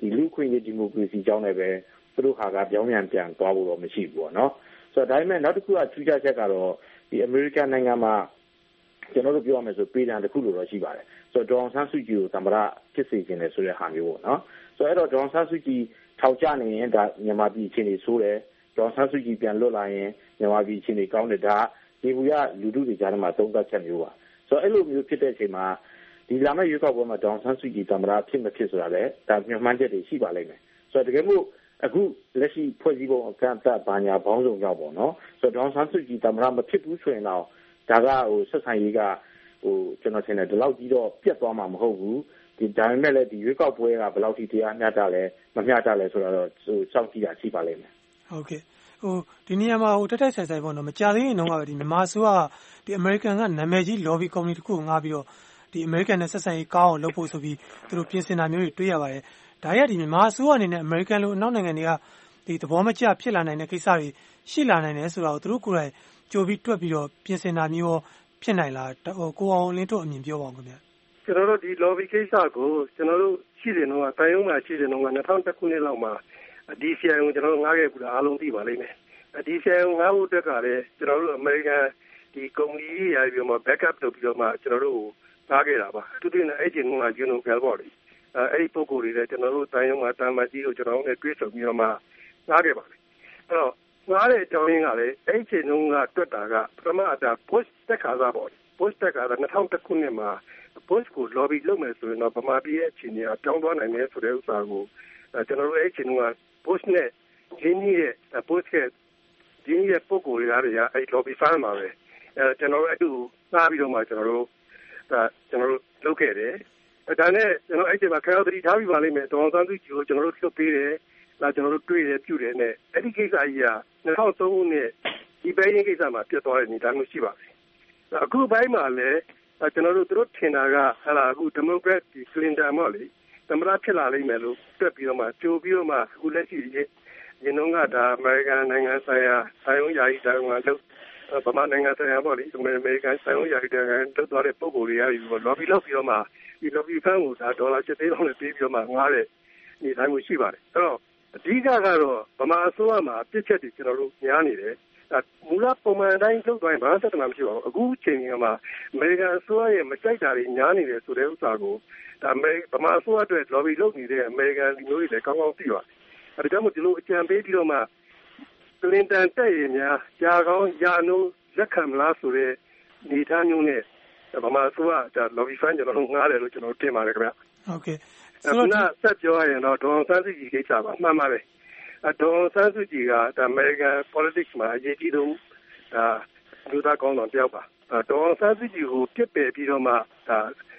ဒီလူခွင့်ရေးဒီမိုကရေစီကြောင်းနဲ့ပဲသူတို့ဟာကပြောင်းပြန်သွားဖို့တော့မရှိဘူးပေါ့နော်ဆိုတော့ဒါပေမဲ့နောက်တစ်ခုကထူးခြားချက်ကတော့ဒီအမေရိကန်နိုင်ငံမှာကျွန်တော်တို့ပြောရမယ်ဆိုပြည်ထောင်တစ်ခုလိုတော့ရှိပါတယ်ဆိုတော့ဒေါ်အောင်ဆန်းစုကြည်ကိုသမ္မတဖြစ်စေခြင်းနဲ့ဆိုတဲ့ဟာမျိုးပေါ့နော်ဆိုတော့အဲ့တော့ဒေါ်အောင်ဆန်းစုကြည်ထောက်ကြနေရင်ဒါမြန်မာပြည်အခြေအနေဆိုးတယ်ဒေါ်အောင်ဆန်းစုကြည်ပြန်လွတ်လာရင်မြန်မာပြည်အခြေအနေကောင်းတယ်ဒါဒီဘူးရလူထုတွေကြားထဲမှာသုံးသပ်ချက်မျိုးပါဆိုတော့အဲ့လိုမျိုးဖြစ်တဲ့အချိန်မှာဒီလာမယ့်ရွေးကောက်ပွဲမှာဒေါ်အောင်ဆန်းစုကြည်သမ္မတဖြစ်မဖြစ်ဆိုတာလည်းဒါမျှော်မှန်းချက်တွေရှိပါလိမ့်မယ်ဆိုတော့တကယ်လို့အခုလက်ရှိဖွဲ့စည်းပုံအကန့်အသတ်ဘာညာဘောင်းဆောင်ကြောက်ပေါ့နော်ဆိုတော့ဒေါ်အောင်ဆန်းစုကြည်သမ္မတမဖြစ်ဘူးဆိုရင်တော့ဒါကဆက်ဆံရေးကကျွန်တော်ထင်တယ်ဒီလောက်ကြီးတော့ပြတ်သွားမှာမဟုတ်ဘူးဒီဒါပေမဲ့လည်းဒီရွေးကောက်ပွဲကဘယ်လောက်ထိတရားမျှတလဲမမျှတလဲဆိုတော့စောင့်ကြည့်တာရှိပါလိမ့်မယ်ဟုတ်ကဲ့ဒီနေရာမှာတက်တိုက်ဆိုင်ဆိုင်ပေါ့နော်မကြသေးရင်တော့ပဲဒီမြန်မာအစိုးရဒီအမေရိကန်ကနာမည်ကြီး lobby company တခုကိုငှားပြီးတော့ဒီအမေရိကန်နဲ့ဆက်ဆံရေးကောင်းအောင်လုပ်ဖို့ဆိုပြီးသူတို့ပြင်ဆင်တာမျိုးတွေတွေ့ရပါတယ်ဒါရဒီမြန်မာအစိုးရအနေနဲ့အမေရိကန်လိုအနောက်နိုင်ငံတွေကဒီသဘောမကျဖြစ်လာနိုင်တဲ့ကိစ္စတွေရှိလာနိုင်တယ်ဆိုတာကိုသူတို့ကိုယ်တိုင်ကြိုပြီးတွက်ပြီးတော့ပြင်ဆင်တာမျိုးဖြစ်နိုင်လားကိုအောင်လင်းတို့အမြင်ပြောပါဦးခင်ဗျကျွန်တော်တို့ဒီ lobby ကိစ္စကိုကျွန်တော်တို့ရှိတယ်တော့တိုင်ရုံးမှာရှိတယ်တော့2001ခုနှစ်လောက်မှာ DCI ကိုကျွန်တော်တို့ငှားခဲ့ပြီးတော့အားလုံးသိပါလိမ့်မယ် DCI ကိုငှားဖို့အတွက်ကလည်းကျွန်တော်တို့အမေရိကန်ဒီကုမ္ပဏီကြီးရာပြီးတော့ backup လုပ်ပြီးတော့မှကျွန်တော်တို့ငှားခဲ့တာပါသူတို့နဲ့အဲ့ဒီကကျွန်တော်ပြောပေါ့လေအဲ့ဒီပုံကိုယ်တွေလည်းကျွန်တော်တို့တိုင်ရုံးမှာတာမန်ကြီးကိုကျွန်တော်တို့နဲ့တွေ့ဆုံပြီးတော့မှငှားခဲ့ပါလေအဲ့တော့ငှားတဲ့အကြောင်းရင်းကလည်းအဲ့ဒီချိန်တုန်းကတွက်တာကပထမအတာ post တက်ခါစားပေါ့ post တက်ခါစား2001ခုနှစ်မှာ post ကို lobby လုပ်မယ်ဆိုရင်တော့ဗမာပြည်ရဲ့အခြေအနေကပြောင်းသွားနိုင်တယ်ဆိုတဲ့ဥစ္စာကိုကျွန်တော်တို့အဲ့ဒီချိန်တုန်းက post နဲ့ရင်းနှီးတဲ့ post ရဲ့ရင်းနှီးတဲ့ပုံကိုယ်တွေကအဲ့ lobby firm မှာပဲကျွန်တော်တို့အဲ့ဒီငှားပြီးတော့မှကျွန်တော်တို့လုပ်ခဲ့တယ်ဒါနဲ့ကျွန်တော်အဲ့ဒီမှာခရောက်သတိထားပြီးပါလိမ့်မယ်ဒေါ်အောင်ဆန်းစုကြည်ကိုကျွန်တော်တို့လွှတ်ပေးတယ်ကျွန်တော်တို့တွေ့တယ်ပြုတယ်နဲ့အဲ့ဒီကိစ္စကြီးက2003ခုနှစ်ဒီပိုင်းကိစ္စမှာပြတ်သွားတဲ့အနေအထားမျိုးရှိပါတယ်အခုပိုင်းမှာလည်းကျွန်တော်တို့သူတို့ထင်တာကအခုဒီမိုကရက်ဒီကလင်တန်မော်လေသမ္မတဖြစ်လာလိမ့်မယ်လို့တွက်ပြီးတော့မှကြိုပြီးတော့မှအခုလက်ရှိရင်တော့ကဒါအမေရိကန်နိုင်ငံဆိုင်ရာဆိုင်ရုံးယာယီတာဝန်လုပ်ဗမာနိုင်ငံဆိုင်ရာပေါ့လေအမေရိကန်ဆိုင်ရုံးယာယီတာဝန်လုပ်သွားတဲ့ပုံကိုယ်တွေရပြီးတော့ lobby လုပ်ပြီးတော့မှဒီ lobby firm ကိုဒါဒေါ်လာ7သိန်းလောက်နဲ့ပေးပြီးတော့မှငှားတဲ့နေထိုင်မှုရှိပါတယ်အဲ့တော့အဓိကကတော့ဗမာအစိုးရမှာပြစ်ချက်တွေကျွန်တော်တို့များနေတယ်မူလပုံမှန်တိုင်းလုပ်သွားရင်ဘာသက်တမ်းမရှိပါဘူးအခုချိန်ကမှအမေရိကန်အစိုးရရဲ့မကြိုက်တာတွေများနေတယ်ဆိုတဲ့ဥစ္စာကိုဒါဗမာအစိုးရအတွက် lobby လုပ်နေတဲ့အမေရိကန်လူမျိုးတွေလည်းကောင်းကောင်းသိပါတယ်အဲဒါကြောင့်မို့ဒီလိုအကြံပေးပြီးတော့မှကလင်တန်တက်ရင်များကြာကောင်းကြာနိုးလက်ခံမလားဆိုတဲ့နေသားမျိုးနဲ့ဗမာအစိုးရဒါ lobby firm ကျွန်တော်တို့ငှားတယ်လို့ကျွန်တော်တင်ပါတယ်ခင်ဗျဟုတ်ကဲ့ဆိုတော့ဆက်ပြောရရင်တော့ဒေါ်အောင်ဆန်းစုကြည်ကိစ္စပါမှန်ပါတယ်ဒေါ်အောင်ဆန်းစုကြည်ကဒါ American politics မှာအရေးကြီးဆုံးဒါလူသားကောင်းဆောင်တယောက်ပါဒေါ်အောင်ဆန်းစုကြည်ကိုပြစ်ပယ်ပြီးတော့မှဒါ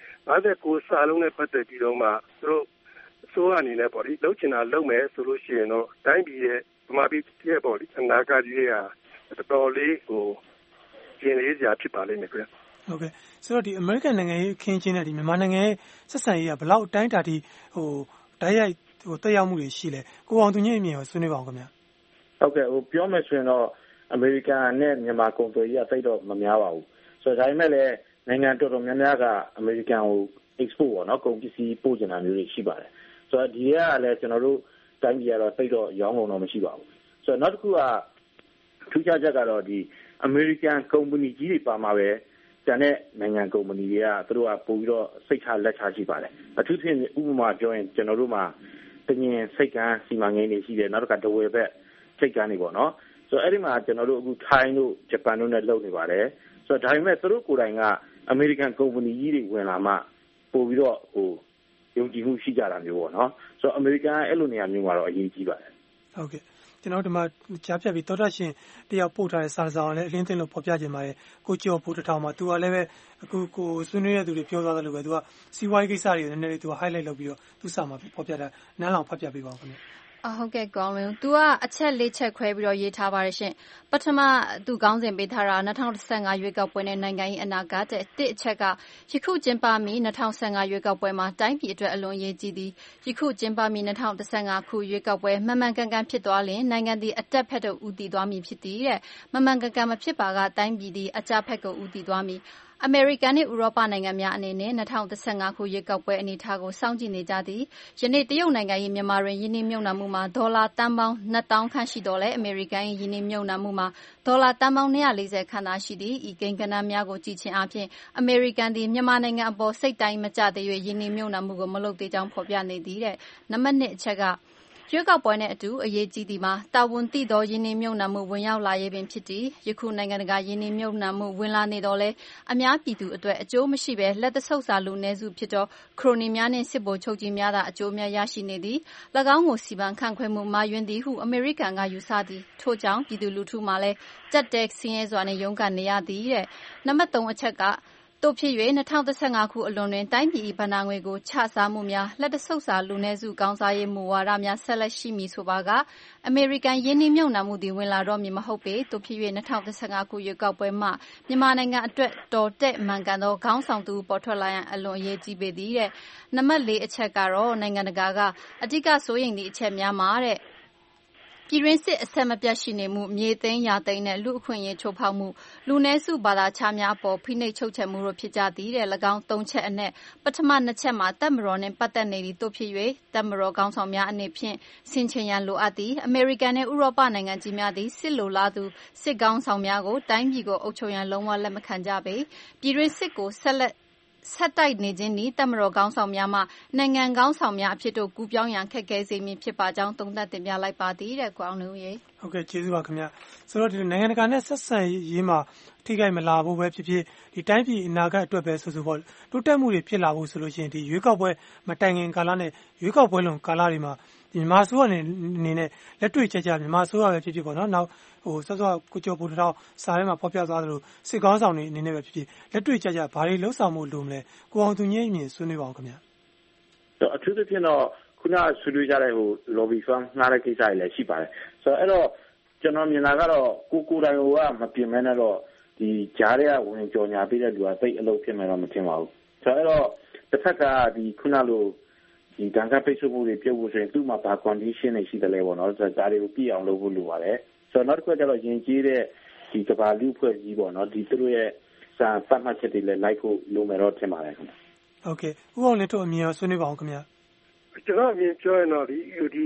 59စာလုံးနဲ့ပတ်သက်ပြီးတော့မှသူတို့အစိုးရအနေနဲ့ပေါ့လေလှုပ်ချင်တာလုပ်မယ်ဆိုလို့ရှိရင်တော့တိုင်းပြည်ရဲ့ဗမာပြည်ရဲ့ပေါ့လေအနာဂတ်ကြီးကတော်တော်လေးကိုကျင်းလေးစရာဖြစ်ပါလိမ့်မယ်ခင်ဗျဟုတ်ကဲ့ဆိုတော့ဒီအမေရိကန်နိုင်ငံရဲ့အခင်းချင်းနဲ့ဒီမြန်မာနိုင်ငံရဲ့ဆက်ဆံရေးကဘယ်လောက်အတိုင်းအတာထိတိုက်ရိုက်တက်ရောက်မှုတွေရှိလဲကိုအောင်သူညင်အမြင်ကိုဆွေးနွေးပါအောင်ခင်ဗျဟုတ်ကဲ့ပြောမယ်ဆိုရင်တော့အမေရိကန်နဲ့မြန်မာကုန်သွယ်ရေးကသိတော့မများပါဘူးဆိုတော့ဒါပေမဲ့လည်းနိုင်ငံတော်တော်များများကအမေရိကန်ကို export ပေါ့နော်ကုန်ပစ္စည်းပို့ချင်တာမျိုးတွေရှိပါတယ်ဆိုတော့ဒီကလည်းကျွန်တော်တို့တိုင်းပြည်ကတော့သိတော့ရောင်းကုန်တော့မရှိပါဘူးဆိုတော့နောက်တစ်ခုကထူးခြားချက်ကတော့ဒီအမေရိကန်ကုမ္ပဏီကြီးတွေပါမှာပဲကျန်တဲ့နိုင်ငံကုမ္ပဏီတွေကသူတို့ကပို့ပြီးတော့စိတ်ချလက်ချရှိပါတယ်အထူးသဖြင့်ဥပမာပြောရင်ကျွန်တော်တို့မှာတင်ရင်စိတ်ကန်းစီမံကိန်းတွေရှိတယ်နောက်တစ်ခါဒဝယ်ဘက်စိတ်ကန်းတွေပေါ့နော်ဆိုတော့အဲ့ဒီမှာကျွန်တော်တို့အခုထိုင်းတို့ဂျပန်တို့နဲ့လုပ်နေပါတယ်ဆိုတော့ဒါပေမဲ့သူတို့ကိုယ်တိုင်ကအမေရိကန်ကုမ္ပဏီကြီးတွေဝင်လာမှပို့ပြီးတော့ယုံကြည်မှုရှိကြတာမျိုးပေါ့နော်ဆိုတော့အမေရိကန်အဲ့လိုနေရာမျိုးမှာတော့အရေးကြီးပါတယ်ဟုတ်ကဲ့ကျွန်တော်ဒီမှာကြားဖြတ်ပြီးသောတာရှင်တယောက်ပို့ထားတဲ့စာဆောင်လည်းအလင်းသိန်းလို့ဖော်ပြခြင်းပါတယ်ကိုကျော်ဖို့တစ်ထောင်မှာသူကလည်းပဲအခုကိုဆွေးနွေးတဲ့သူတွေပြောသွားတယ်လို့ပဲသူကစီးပွားရေးကိစ္စတွေနည်းနည်းလေးသူက highlight လုပ်ပြီးတော့သူစာမှာဖော်ပြတာနန်းလောင်ဖတ်ပြပေးပါဦးခင်ဗျဟုတ်ကဲ့ကောင်းလင်း။ तू ကအချက်၄ချက်ခွဲပြီးတော့ရေးထားပါတယ်ရှင်။ပထမသူခေါင်းစဉ်ပေးထားတာ2015ရွေးကောက်ပွဲနဲ့နိုင်ငံရေးအနာဂတ်တဲ့1အချက်ကယခုကျင်းပမည့်2015ရွေးကောက်ပွဲမှာတိုင်းပြည်အတွက်အလွန်အရေးကြီးသည်။ယခုကျင်းပမည့်2015ခုရွေးကောက်ပွဲမှန်မှန်ကန်ကန်ဖြစ်သွားလျှင်နိုင်ငံသည်အတက်ဖက်သို့ဦးတည်သွားမည်ဖြစ်သည်တဲ့။မှန်မှန်ကန်ကန်မဖြစ်ပါကတိုင်းပြည်သည်အကျဖက်ကိုဦးတည်သွားမည်။အမေရိကန်နဲ့ဥရောပနိုင်ငံများအနေနဲ့2015ခုရွေးကောက်ပွဲအနေအထားကိုစောင့်ကြည့်နေကြသည်ယနေ့တရုတ်နိုင်ငံ၏မြန်မာတွင်ယင်းနှိမ့်မြုပ်နှံမှုမှာဒေါ်လာတန်ပေါင်း2000ခန့်ရှိတော်လဲအမေရိကန်၏ယင်းနှိမ့်မြုပ်နှံမှုမှာဒေါ်လာတန်ပေါင်း240ခန့်သာရှိသည်ဤကိန်းဂဏန်းများကိုကြည့်ခြင်းအပြင်အမေရိကန်သည်မြန်မာနိုင်ငံအပေါ်စိတ်တိုင်းမကျသေး၍ယင်းနှိမ့်မြုပ်နှံမှုကိုမလုပ်သေးကြောင်းဖော်ပြနေသည်တဲ့နံပါတ်1အချက်ကရွေးကောက်ပွဲနဲ့အတူအရေးကြီးသည်မှာတာဝန်သိသောယင်းနှိမ့်မြုပ်နှံမှုဝင်ရောက်လာရေးပင်ဖြစ်သည်ယခုနိုင်ငံတကာယင်းနှိမ့်မြုပ်နှံမှုဝင်လာနေတော့လဲအများပြည်သူအတွက်အကျိုးမရှိဘဲလက်တဆုပ်စာလူနည်းစုဖြစ်သောခရိုနီများနှင့်စစ်ဗိုလ်ချုပ်ကြီးများသာအကျိုးများရရှိနေသည်၎င်းကိုစီပန်းခန့်ခွဲမှုမှာယွင်းသည်ဟုအမေရိကန်ကယူဆသည်ထို့ကြောင့်ပြည်သူလူထုမှလည်းကြက်တဲဆင်းရဲစွာနဲ့ရုန်းကန်နေရသည်တဲ့နံပါတ်3အချက်ကတို့ဖြစ်၍2015ခုအလွန်တွင်တိုင်းပြည်၏ဗဏ္ဍာငွေကိုချစားမှုများလက်တဆုပ်စာလူနည်းစုကောင်းစားရေးမူဝါဒများဆက်လက်ရှိမည်ဆိုပါကအမေရိကန်ယင်းနှိမ့်မြုပ်နှံမှုသည်ဝင်လာတော့မည်မဟုတ်ပေတို့ဖြစ်၍2015ခုရွေးကောက်ပွဲမှမြန်မာနိုင်ငံအတွက်တော်တဲ့မှန်ကန်သောခေါင်းဆောင်သူပေါ်ထွက်လာရန်အလွန်အရေးကြီးပေသည်တဲ့နံပါတ်4အချက်ကတော့နိုင်ငံတကာကအဓိကစိုးရိမ်သည့်အချက်များမှာတဲ့ပြည်တွင်းစစ်အဆက်မပြတ်ရှိနေမှုမြေသိမ်းရာသိမ်းနဲ့လူအခွင့်အရေးချိုးဖောက်မှုလူနည်းစုဘာသာခြားများအပေါ်ဖိနှိပ်ချုပ်ချယ်မှုတို့ဖြစ်ကြသည်တဲ့၎င်း3ချက်အနက်ပထမ2ချက်မှာတပ်မတော်နှင့်ပတ်သက်နေသည့်တို့ဖြစ်၍တပ်မတော်ခေါင်းဆောင်များအနေဖြင့်ဆင်ခြင်ရန်လိုအပ်သည်အမေရိကန်နှင့်ဥရောပနိုင်ငံကြီးများသည်စစ်လိုလားသူစစ်ခေါင်းဆောင်များကိုတိုင်းပြည်ကိုအုပ်ချုပ်ရန်လုံးဝလက်မခံကြပေပြည်တွင်းစစ်ကိုဆက်တိုက်နေခြင်းဤတပ်မတော်ခေါင်းဆောင်များမှနိုင်ငံခေါင်းဆောင်များအဖြစ်တို့ကူးပြောင်းရန်ခက်ခဲစေမည်ဖြစ်ပါကြောင်းသုံးသပ်တင်ပြလိုက်ပါသည်တဲ့ကိုအောင်လုံးရေဟုတ်ကဲ့ကျေးဇူးပါခင်ဗျဆိုတော့ဒီနိုင်ငံတကာနဲ့ဆက်ဆံရေးမှာထိခိုက်မလာဘူးပဲဖြစ်ဖြစ်ဒီတိုင်းပြည်အနာဂတ်အတွက်ပဲဆိုပေါ့တိုးတက်မှုတွေဖြစ်လာဖို့ဆိုလို့ရှိရင်ဒီရွေးကောက်ပွဲမတိုင်ခင်ကာလနဲ့ရွေးကောက်ပွဲလွန်ကာလတွေမှာမြန်မာဆိုးအနေနဲ့လက်တွေ့ကြမြန်မာဆိုးရပဲဖြစ်ဖြစ်ပေါ့နော်နောက်စောစောကိုကျော်ပူတောင်စာထဲမှာဖော်ပြသွားသလိုစစ်ကောင်းဆောင်တွေအနေနဲ့ပဲဖြစ်ဖြစ်လက်တွေ့ကြဘာတွေလှုပ်ဆောင်မှုလိုမလဲကိုအောင်သူညင်းအမြင်ဆွေးနွေးပါအောင်ခင်ဗျအထူးသဖြင့်တော့ခုနဆွေးနွေးကြတဲ့lobby firm ငှားတဲ့ကိစ္စတွေလည်းရှိပါတယ်ဆိုတော့အဲ့တော့ကျွန်တော်မြင်တာကတော့ကိုတိုင်ကမပြင်မဲနဲ့တော့ဒီကြားထဲကဝင်ကြော်ညာပေးတဲ့လူကသိအလုပ်ဖြစ်မယ်တော့မထင်ပါဘူးဆိုတော့အဲ့တော့တစ်ဖက်ကဒီခုနလိုဒီတန်ခါပိတ်ဆို့မှုတွေပြုတ်ဖို့ဆိုရင်သူ့မှာဘာ condition တွေရှိတယ်လဲပေါ့နော်ဆိုတော့ဒါတွေကိုပြည့်အောင်လုပ်ဖို့လိုပါတယ်ဆိုတော့နောက်တစ်ခုကျတော့ယဉ်ကျေးတဲ့ဒီကဘာလူဖွဲ့ကြီးပေါ့နော်ဒီသူတို့ရဲ့စာသတ်မှတ်ချက်တွေလည်းလိုက်ဖို့လိုမယ်တော့ထင်ပါတယ်ခင်ဗျဟုတ်ကဲ့ဥအောင်လည်းတို့အမြင်ရောဆွေးနွေးပါအောင်ခင်ဗျကျွန်တော်အမြင်ပြောရင်တော့ဒီ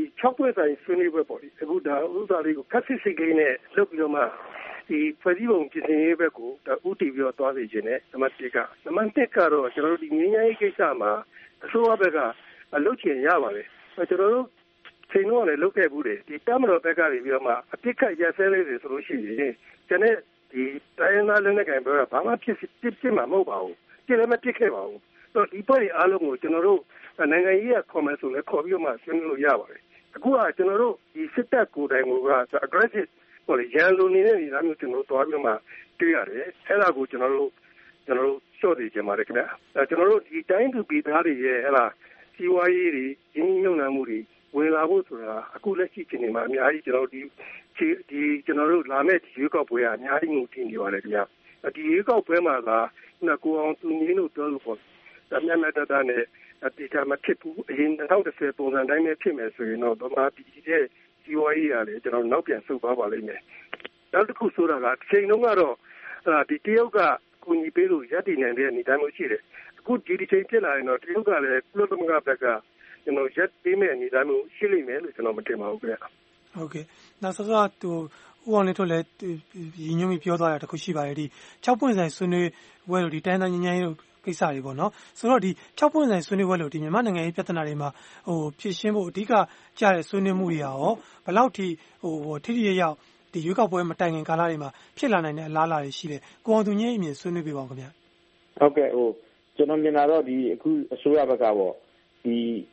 6ပွဲဆိုင်ဆွေးနွေးပွဲပေါ့ဒီအခုဒါဥစ္စာလေးကိုခက်စစ်စစ်ကိန်းနဲ့လုပ်ပြီးတော့မှဒီဖွဲ့စည်းပုံပြင်ဆင်ရေးဘက်ကိုဒါဥတည်ပြီးတော့သွားစေခြင်းနဲ့နံပါတ်1ကနံပါတ်2ကတော့ကျွန်တော်တို့ဒီငြိမ်းချမ်းရေးကိစ္စမှာအစိုးရဘက်ကအလုပ်ချင်ရပါတယ်ကျွန်တော်တို့ချိန်တော့လည်းလုပ်ခဲ့ဘူးတယ်ဒီတမတော်ဘက်ကနေပြီးတော့မှအပြစ်ခတ်ရက်စဲလေးတွေဆိုလို့ရှိရင်ကျွန်တော်ဒီတိုင်းသားလက်နက်ကိုင်ဘက်ကဘာမှဖြစ်မှာမဟုတ်ပါဘူးပြည့်လည်းမပြစ်ခဲ့ပါဘူးတော့ဒီပွဲအားလုံးကိုကျွန်တော်တို့နိုင်ငံရေးကခေါ်မယ်ဆိုလည်းခေါ်ပြီးတော့မှဆွေးနွေးလို့ရပါတယ်အခုကကျွန်တော်တို့ဒီစစ်တပ်ကိုယ်တိုင်က aggressive ဟိုလေရန်လိုနေတဲ့နေရာမျိုးကျွန်တော်တို့တွားပြီးတော့မှတွေ့ရတယ်အဲ့ဒါကိုကျွန်တော်တို့ရှော့နေကြပါတယ်ခင်ဗျာကျွန်တော်တို့ဒီတိုင်းသူပြည်သားတွေရဲ့ဟဲ့လားစီးပွားရေးတွေရင်းနှီးမြှုပ်နှံမှုတွေဝင်လာဖို့ဆိုတာအခုလက်ရှိချိန်မှာအများကြီးကျွန်တော်တို့ဒီကျွန်တော်တို့လာမယ့်ရွေးကောက်ပွဲကအများကြီးငုံတင်နေပါတယ်ခင်ဗျာဒီရွေးကောက်ပွဲမှာကကိုအောင်သူနင်းတို့ပြောလို့ပေါ့ဒါမျက်နှာတနဲ့ဒီကမှဖြစ်ဘူးအရင်2010ပုံစံတိုင်းပဲဖြစ်မယ်ဆိုရင်တော့ဗမာပြည်ရဲ့စီးပွားရေးရတယ်ကျွန်တော်နောက်ပြန်ဆုတ်သွားပါလိမ့်မယ်နောက်တစ်ခုဆိုတာကချိန်လုံးကတော့ဒီတရုတ်ကကူညီပေးလို့ရပ်တည်နိုင်တဲ့အနေအထားမျိုးရှိတယ်အခုဒီချိန်ဖြစ်လာရင်တော့တရုတ်ကလည်းကုလသမဂ္ဂဘက်ကကျွန်တော်ရပ်ပေးမဲ့အနေအထားမျိုးရှိလိမ့်မယ်လို့ကျွန်တော်မထင်ပါဘူးခင်ဗျဟုတ်ကဲ့နောက်စောစောသူဦးအောင်လေးတို့လည်းညီညွတ်ပြီးပြောသွားတာတခုရှိပါတယ်ဒီ6ပွင့်ဆိုင်ဆွေးနွေးဝဲလို့ဒီတိုင်းသားညဉ့်ညမ်းရေးကိစ္စတွေပေါ့နော်ဆိုတော့ဒီ6ပွင့်ဆိုင်ဆွေးနွေးဝဲလို့ဒီမြန်မာနိုင်ငံရေးပြဿနာတွေမှာဖြည့်ရှင်းဖို့အဓိကကြားတဲ့ဆွေးနွေးမှုတွေရောဘယ်လောက်ထိထိထိရောက်ဒီရွေးကောက်ပွဲမတိုင်ခင်ကာလတွေမှာဖြစ်လာနိုင်တဲ့အလားအလာတွေရှိတယ်ကိုအောင်သူညင်းအမြင်ဆွေးနွေးပေးပါဦးခင်ဗျဟုတ်ကဲ့ကျွန်တော်မြင်တာတော့ဒီအခုအစိုးရဘက်ကပေါ့ဒီ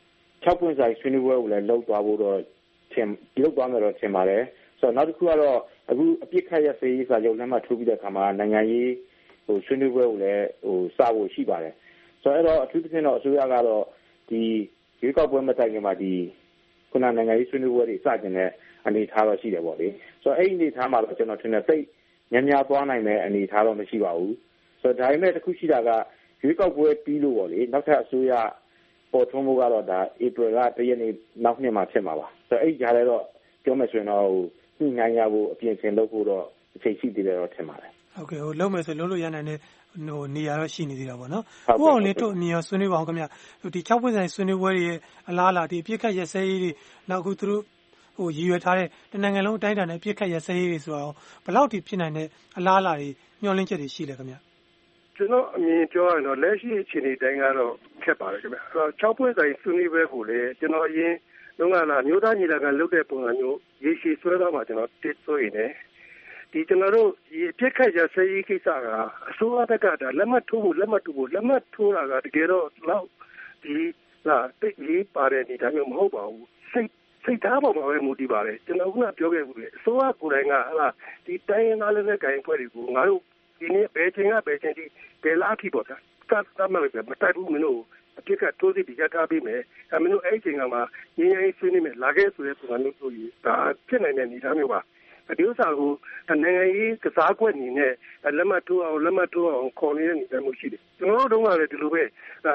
6ပွင့်ဆိုင်ဆွေးနွေးပွဲကိုလည်းလှုပ်သွားဖို့တော့လှုပ်သွားမယ်တော့ထင်ပါတယ်ဆိုတော့နောက်တစ်ခုကတော့အခုအပြစ်ခတ်ရစေးစာချုပ်လက်မှတ်ထိုးပြီးတဲ့အခါမှာနိုင်ငံရေးဆွေးနွေးပွဲကိုလည်းစဖို့ရှိပါတယ်ဆိုတော့အဲ့တော့အထူးသဖြင့်တော့အစိုးရကတော့ဒီရွေးကောက်ပွဲမတိုင်ခင်မှာဒီခုနနိုင်ငံရေးဆွေးနွေးပွဲတွေစတင်တဲ့အနေအထားတော့ရှိတယ်ပေါ့လေဆိုတော့အဲ့ဒီအနေအထားမှာတော့ကျွန်တော်ထင်တယ်စိတ်များသွားနိုင်တဲ့အနေအထားတော့မရှိပါဘူးဆိုတော့ဒါပေမဲ့တစ်ခုရှိတာကရွေးကောက်ပွဲပြီးလို့ပေါ့လေနောက်ထပ်အစိုးရပေါ်ထွန်းမှုကတော့ဒါဧပြီလ1ရက်နေ့နောက်နှစ်မှာဖြစ်မှာပါဆိုတော့အဲ့ဒီကြားထဲတော့ပြောမယ်ဆိုရင်တော့ညှိနှိုင်းရဖို့အပြင်ဆင်လုပ်ဖို့တော့အချိန်ရှိသေးတယ်တော့ထင်ပါတယ်ဟဟုတ်ကဲ့လုံးမယ်ဆိုလုံးလို့ရနိုင်တဲ့နေရာတော့ရှိနေသေးတာပေါ့နော်။ကိုအောင်လေးတို့အမြင်ရောဆွေးနွေးပါအောင်ခင်ဗျ။ဒီ6ပွင့်ဆိုင်ဆွေးနွေးပွဲတွေရဲ့အလားအလာဒီအပြစ်ခတ်ရစဲရေးတွေနောက်အခုသူတို့ရည်ရွယ်ထားတဲ့တနိုင်ငံလုံးအတိုင်းအတာနဲ့အပြစ်ခတ်ရစဲရေးတွေဆိုတော့ဘယ်လောက်ထိဖြစ်နိုင်တဲ့အလားအလာတွေမျှော်လင့်ချက်တွေရှိလဲခင်ဗျ။ကျွန်တော်အမြင်ပြောရရင်တော့လက်ရှိအခြေအနေတိုင်းကတော့ခက်ပါတယ်ခင်ဗျ။6ပွင့်ဆိုင်ဆွေးနွေးပွဲကိုလည်းကျွန်တော်အရင်လုံးကမျိုးသားညီလာခံလုပ်တဲ့ပုံစံမျိုးရေရှည်ဆွဲတော့မှကျွန်တော်တစ်ဆိုရင်လည်းဒီကျွန်တော်တို့ဒီအပြစ်ခတ်ရစဲရေးကိစ္စကအစိုးရဘက်ကဒါလက်မှတ်ထိုးတာကတကယ်တော့လောက်ဒီတိတ်လေးပါတဲ့အနေအထားမျိုးမဟုတ်ပါဘူးစိတ်ထားပေါ်မှာပဲမူတည်ပါတယ်ကျွန်တော်ကပြောခဲ့ဘူးလေအစိုးရကိုယ်တိုင်ကဒီတိုင်းရင်းသားလက်နက်ကိုင်အဖွဲ့တွေကိုငါတို့ဒီနေ့ဘယ်ချိန်ဒီဘယ်လားဖြစ်ပေါ့ဗျာတတ်မှလည်းမတိုက်ဘူးမင်းတို့အပြစ်ကတိုးစီပြီးရထားပြီးမယ်မင်းတို့အဲ့ချိန်ကမှငင်းငင်းဆွေးနေမယ်လာခဲ့ဆိုတဲ့ပုံစံမျိုးဆိုရင်ဒါဖြစ်နိုင်တဲ့အနေအထားမျိုးပါဒီဥစ္စာကိုနိုင်ငံရေးကစားကွက်နေနဲ့လက်မှတ်ထိုးအောင်ခေါ်နေတဲ့အနေအထားမျိုးရှိတယ်ကျွန်တော်တို့ကလည်းဒီလိုပဲ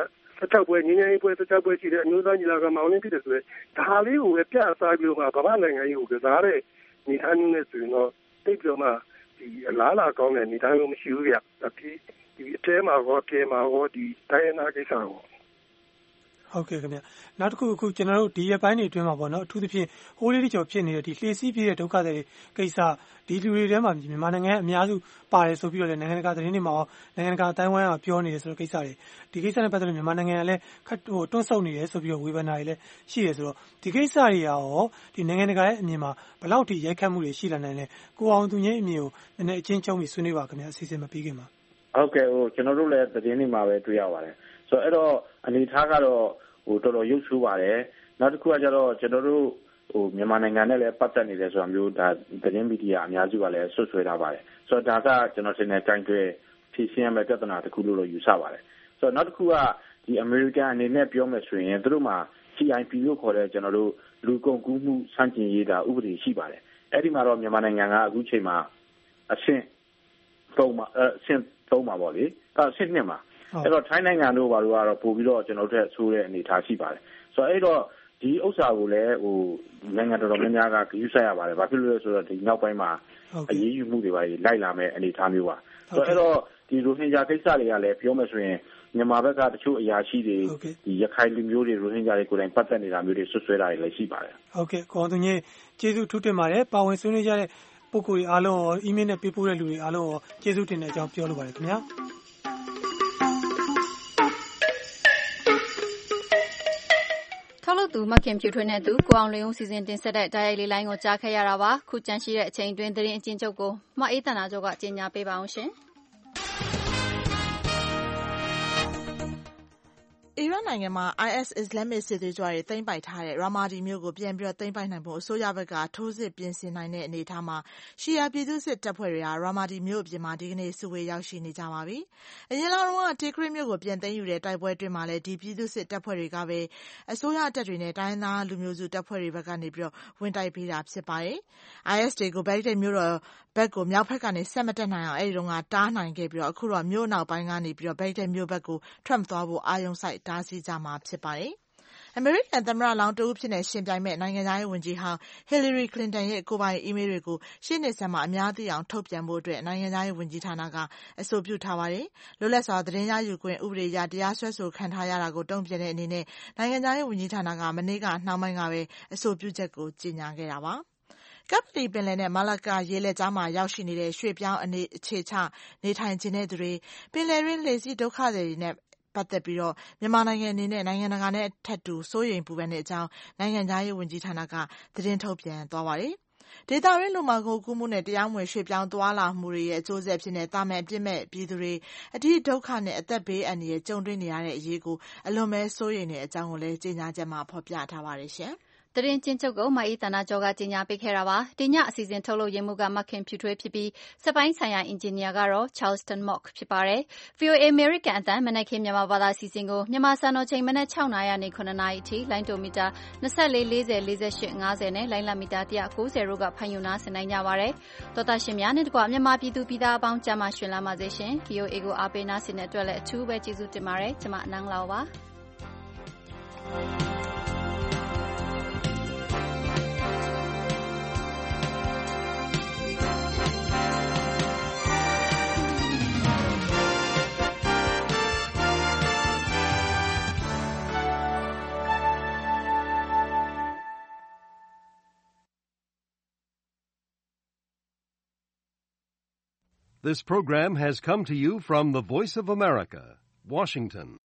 16ပွဲငင်းငင်းပွဲ16ပွဲရှိတဲ့အမျိုးသားညီလာခံမှာဝင်ဖြစ်တယ်ဆိုရင်ဒါလေးကိုပဲပြစားပြီးတော့ကမ္ဘာနိုင်ငံရေးကိုကစားတဲ့အနေအထားမျိုးနဲ့ဆိုရင်တော့တိတ်ပြောမှဒီအလားလာကောင်းတဲ့အနေအထားမျိုးမရှိဘူးဗျဒီအထဲမှာရောပြေမှာရောဒီတိုင်းရင်းသားကိစ္စရောဟုတ်ကဲ့ခင်ဗျနောက်တစ်ခုအခုကျွန်တော်တို့ဒီရက်ပိုင်းတွေအတွင်းမှာပေါ့နော်အထူးသဖြင့်ဟိုးလေးကြော်ဖြစ်နေတဲ့ဒီလှေစီးပြေးတဲ့ဒုက္ခတွေကိစ္စဒီလူတွေထဲမှာမြန်မာနိုင်ငံအများစုပါတယ်ဆိုပြီးတော့လည်းနိုင်ငံတကာသတင်းတွေမှာနိုင်ငံတကာအတိုင်းဝိုင်းကပြောနေတယ်ဆိုတော့ကိစ္စတွေဒီကိစ္စနဲ့ပတ်သက်လို့မြန်မာနိုင်ငံကလည်းတွန်းဆုတ်နေတယ်ဆိုပြီးတော့ဝေဖန်တာတွေလည်းရှိတယ်ဆိုတော့ဒီကိစ္စတွေရောဒီနိုင်ငံတကာရဲ့အမြင်မှာဘယ်လောက်ထိရိုက်ခတ်မှုတွေရှိလာနိုင်လဲကိုအောင်သူငင်းအမြင်ကိုနည်းနည်းအချင်းချင်းပြီးဆွေးနွေးပါခင်ဗျအစီအစဉ်မပြီးခင်မှာဟုတ်ကဲ့ကျွန်တော်တို့လည်းသတင်းတွေမှာပဲတွေ့ရပါတယ်ဆိုတော့အဲ့တော့အနေထားကတော့တော်တော်ရုပ်ဆိုးပါတယ်နောက်တစ်ခုကကျတော့ကျွန်တော်တို့မြန်မာနိုင်ငံနဲ့လည်းပတ်သက်နေတယ်ဆိုတာမျိုးဒါသတင်းမီဒီယာအများစုကလည်းဆွဆွဲထားပါတယ်ဆိုတော့ဒါကကျွန်တော်ထင်တယ်ကြိုင်တွေဖြည့်ရှင်းရမယ့်ပြဿနာတစ်ခုလို့ယူဆပါတယ်ဆိုတော့နောက်တစ်ခုကဒီအမေရိကန်အနေနဲ့ပြောမယ်ဆိုရင်သူတို့မှာ CIP လို့ခေါ်တဲ့ကျွန်တော်တို့လူကုန်ကူးမှုစန့်ကျင်ရေးတာဥပဒေရှိပါတယ်အဲ့ဒီမှာတော့မြန်မာနိုင်ငံကအခုချိန်မှာအဆင့်3မှာပေါ့လေအဆင့်2မှာအဲ့တော့ထိုင်းနိုင်ငံတို့ဘာလို့ကတော့ပို့ပြီးတော့ကျွန်တော်တို့ဆိုးတဲ့အနေအထားရှိပါတယ်ဆိုတော့အဲ့တော့ဒီဥစ္စာကိုလည်းနိုင်ငံတော်များများကဂရုစိုက်ရပါတယ်ဘာဖြစ်လို့လဲဆိုတော့ဒီနောက်ပိုင်းမှာအရေးယူမှုတွေပါလိုက်လာမယ့်အနေအထားမျိုးပါဆိုတော့အဲ့တော့ဒီရိုဟင်ဂျာကိစ္စတွေကလည်းပြောမယ်ဆိုရင်မြန်မာဘက်ကတချို့အရာရှိတွေဒီရခိုင်လူမျိုးတွေရိုဟင်ဂျာတွေကိုယ်တိုင်ပတ်သက်နေတာမျိုးတွေဆွဆွဲတာတွေလည်းရှိပါတယ်ဟုတ်ကဲ့ကိုအောင်သူကြီးကျေးဇူးထူးတင်ပါတယ်ပါဝင်ဆွေးနွေးကြတဲ့ပုဂ္ဂိုလ်တွေအားလုံးရောအီးမေးလ်နဲ့ပေးပို့တဲ့လူတွေအားလုံးရောကျေးဇူးတင်တဲ့အကြောင်းပြောလိုပါတယ်ခင်ဗျာထုတ်လုပ်သူမခင်ဖြူထွေးနဲ့သူကိုအောင်လွင်ဦးစီစဉ်တင်ဆက်တဲ့တိုက်ရိုက်လေးလိုင်းကိုကြားခဲ့ရတာပါခုကြန့်ရှိတဲ့အချိန်တွင်သတင်းအကျဉ်းချုပ်ကိုမအေးတနာကျော်ကကြီးညာပေးပါအောင်ရှင်အီရတ်နိုင်ငံမှာ IS အစ္စလာမစ်စစ်သွေးကြွတွေသိမ်းပိုက်ထားတဲ့ရာမာဒီမြို့ကိုပြန်ပြီးသိမ်းပိုက်နိုင်ဖို့အစိုးရဘက်ကထိုးစစ်ပြင်ဆင်နိုင်တဲ့အနေအထားမှာရှီယာပြည်သူ့စစ်တပ်ဖွဲ့တွေဟာရာမာဒီမြို့အပြင်မှာဒီကနေ့စုဝေးရောက်ရှိနေကြပါပြီ။အရင်လတုန်းကတီခရစ်မြို့ကိုပြန်သိမ်းယူတဲ့တိုက်ပွဲအတွင်းမှာလည်းဒီပြည်သူ့စစ်တပ်ဖွဲ့တွေကပဲအစိုးရတပ်တွေနဲ့တိုင်းသားလူမျိုးစုတပ်ဖွဲ့တွေဘက်ကနေပြီးဝင်တိုက်ပေးတာဖြစ်ပါတယ်။ IS တွေကိုဘက်ဂဒက်မြို့တော်ဘက်ကိုမြောက်ဘက်ကနေဆက်မတက်နိုင်အောင်အဲဒီတုန်းကတားနိုင်ခဲ့ပြီးအခုတော့မြို့နောက်ပိုင်းကနေပြီးဘက်ဂဒက်မြို့ဘက်ကိုထွက်မသွားဖို့အာရုံစိုက်တားဆီးကြမှာဖြစ်ပါတယ်။အမေရိကန်သမ္မတလောင်းတဦးဖြစ်တဲ့ရှင်ပြိုင်မဲ့နိုင်ငံသားရေးဝန်ကြီးဟောင်းဟီလီရီကလင်တန်ရဲ့ကိုယ်ပိုင်အီးမေးလ်တွေကိုရှေ့နှစ်ဆန်းမှာအများသိအောင်ထုတ်ပြန်ဖို့အတွက်နိုင်ငံသားရေးဝန်ကြီးဌာနကအဆိုပြုထားပါတယ်။လွတ်လပ်စွာသတင်းရယူခွင့်ဥပဒေအရတရားစွဲဆိုခံထားရတာကိုတုံ့ပြန်တဲ့အနေနဲ့နိုင်ငံသားရေးဝန်ကြီးဌာနကမနေ့ကနှောင်းပိုင်းကပဲအဆိုပြုချက်ကိုကြေညာခဲ့တာပါ။ကပ္ပလီပင်လယ်နဲ့မာလာကာရေလက်ကြားမှာရောက်ရှိနေတဲ့ရွှေ့ပြောင်းအခြေချနေထိုင်ချင်တဲ့သူတွေပင်လယ်ရင်းလှေစီးဒုက္ခသည်တွေနဲ့ပတ်သက်ပြီးမြန်မာနိုင်ငံအနေနဲ့နိုင်ငံတကာနဲ့ထပ်တူစိုးရိမ်ပူပန်တဲ့အကြောင်းနိုင်ငံခြားရေးဝန်ကြီးဌာနကသတင်းထုတ်ပြန်သွားပါတယ်။ဒေသတွင်းလူမှောင်ခိုကူးမှုနဲ့တရားမဝင်ရွှေ့ပြောင်းသွားလာမှုတွေရဲ့အကျိုးဆက်အဖြစ်နဲ့သာမန်အပြစ်မဲ့ပြည်သူတွေအထူးဒုက္ခနဲ့အသက်ဘေးအန္တရာယ်ကြုံတွေ့နေရတဲ့အရေးကိုအလွန်ပဲစိုးရိမ်တဲ့အကြောင်းကိုလည်းကြေညာချက်မှာဖော်ပြထားပါတယ်ရှင်။သတင်းချင်းချုပ်ကိုမအေးတနာကျော်ကကြီးညာပေးခဲ့တာပါဒီညအစီအစဉ်ထုတ်လုပ်ရမှုကမခင်ဖြူထွေးဖြစ်ပြီးစက်ပိုင်းဆိုင်ရာအင်ဂျင်နီယာကတော့ Charleston Mock ဖြစ်ပါတယ် VOA American အသံမနက်ခင်းမြန်မာဘာသာအစီအစဉ်ကိုမြန်မာစံတော်ချိန်မနက်6:00နာရီကနေ9:00နာရီအထိလိုင်းတိုမီတာ24 40 48 50နဲ့လိုင်းလမီတာ190တို့ကဖန်ယူနာဆင်နိုင်ကြပါတယ်သောတာရှင်များနဲ့တကွမြန်မာပြည်သူပြည်သားအပေါင်းကြမှာရှင်လာပါစေရှင် VOA ကိုအားပေးနာဆင်တဲ့အတွက်လည်းအထူးပဲကျေးဇူးတင်ပါတယ်ကျွန်မအနန်းလောက်ပါ This program has come to you from the Voice of America, Washington.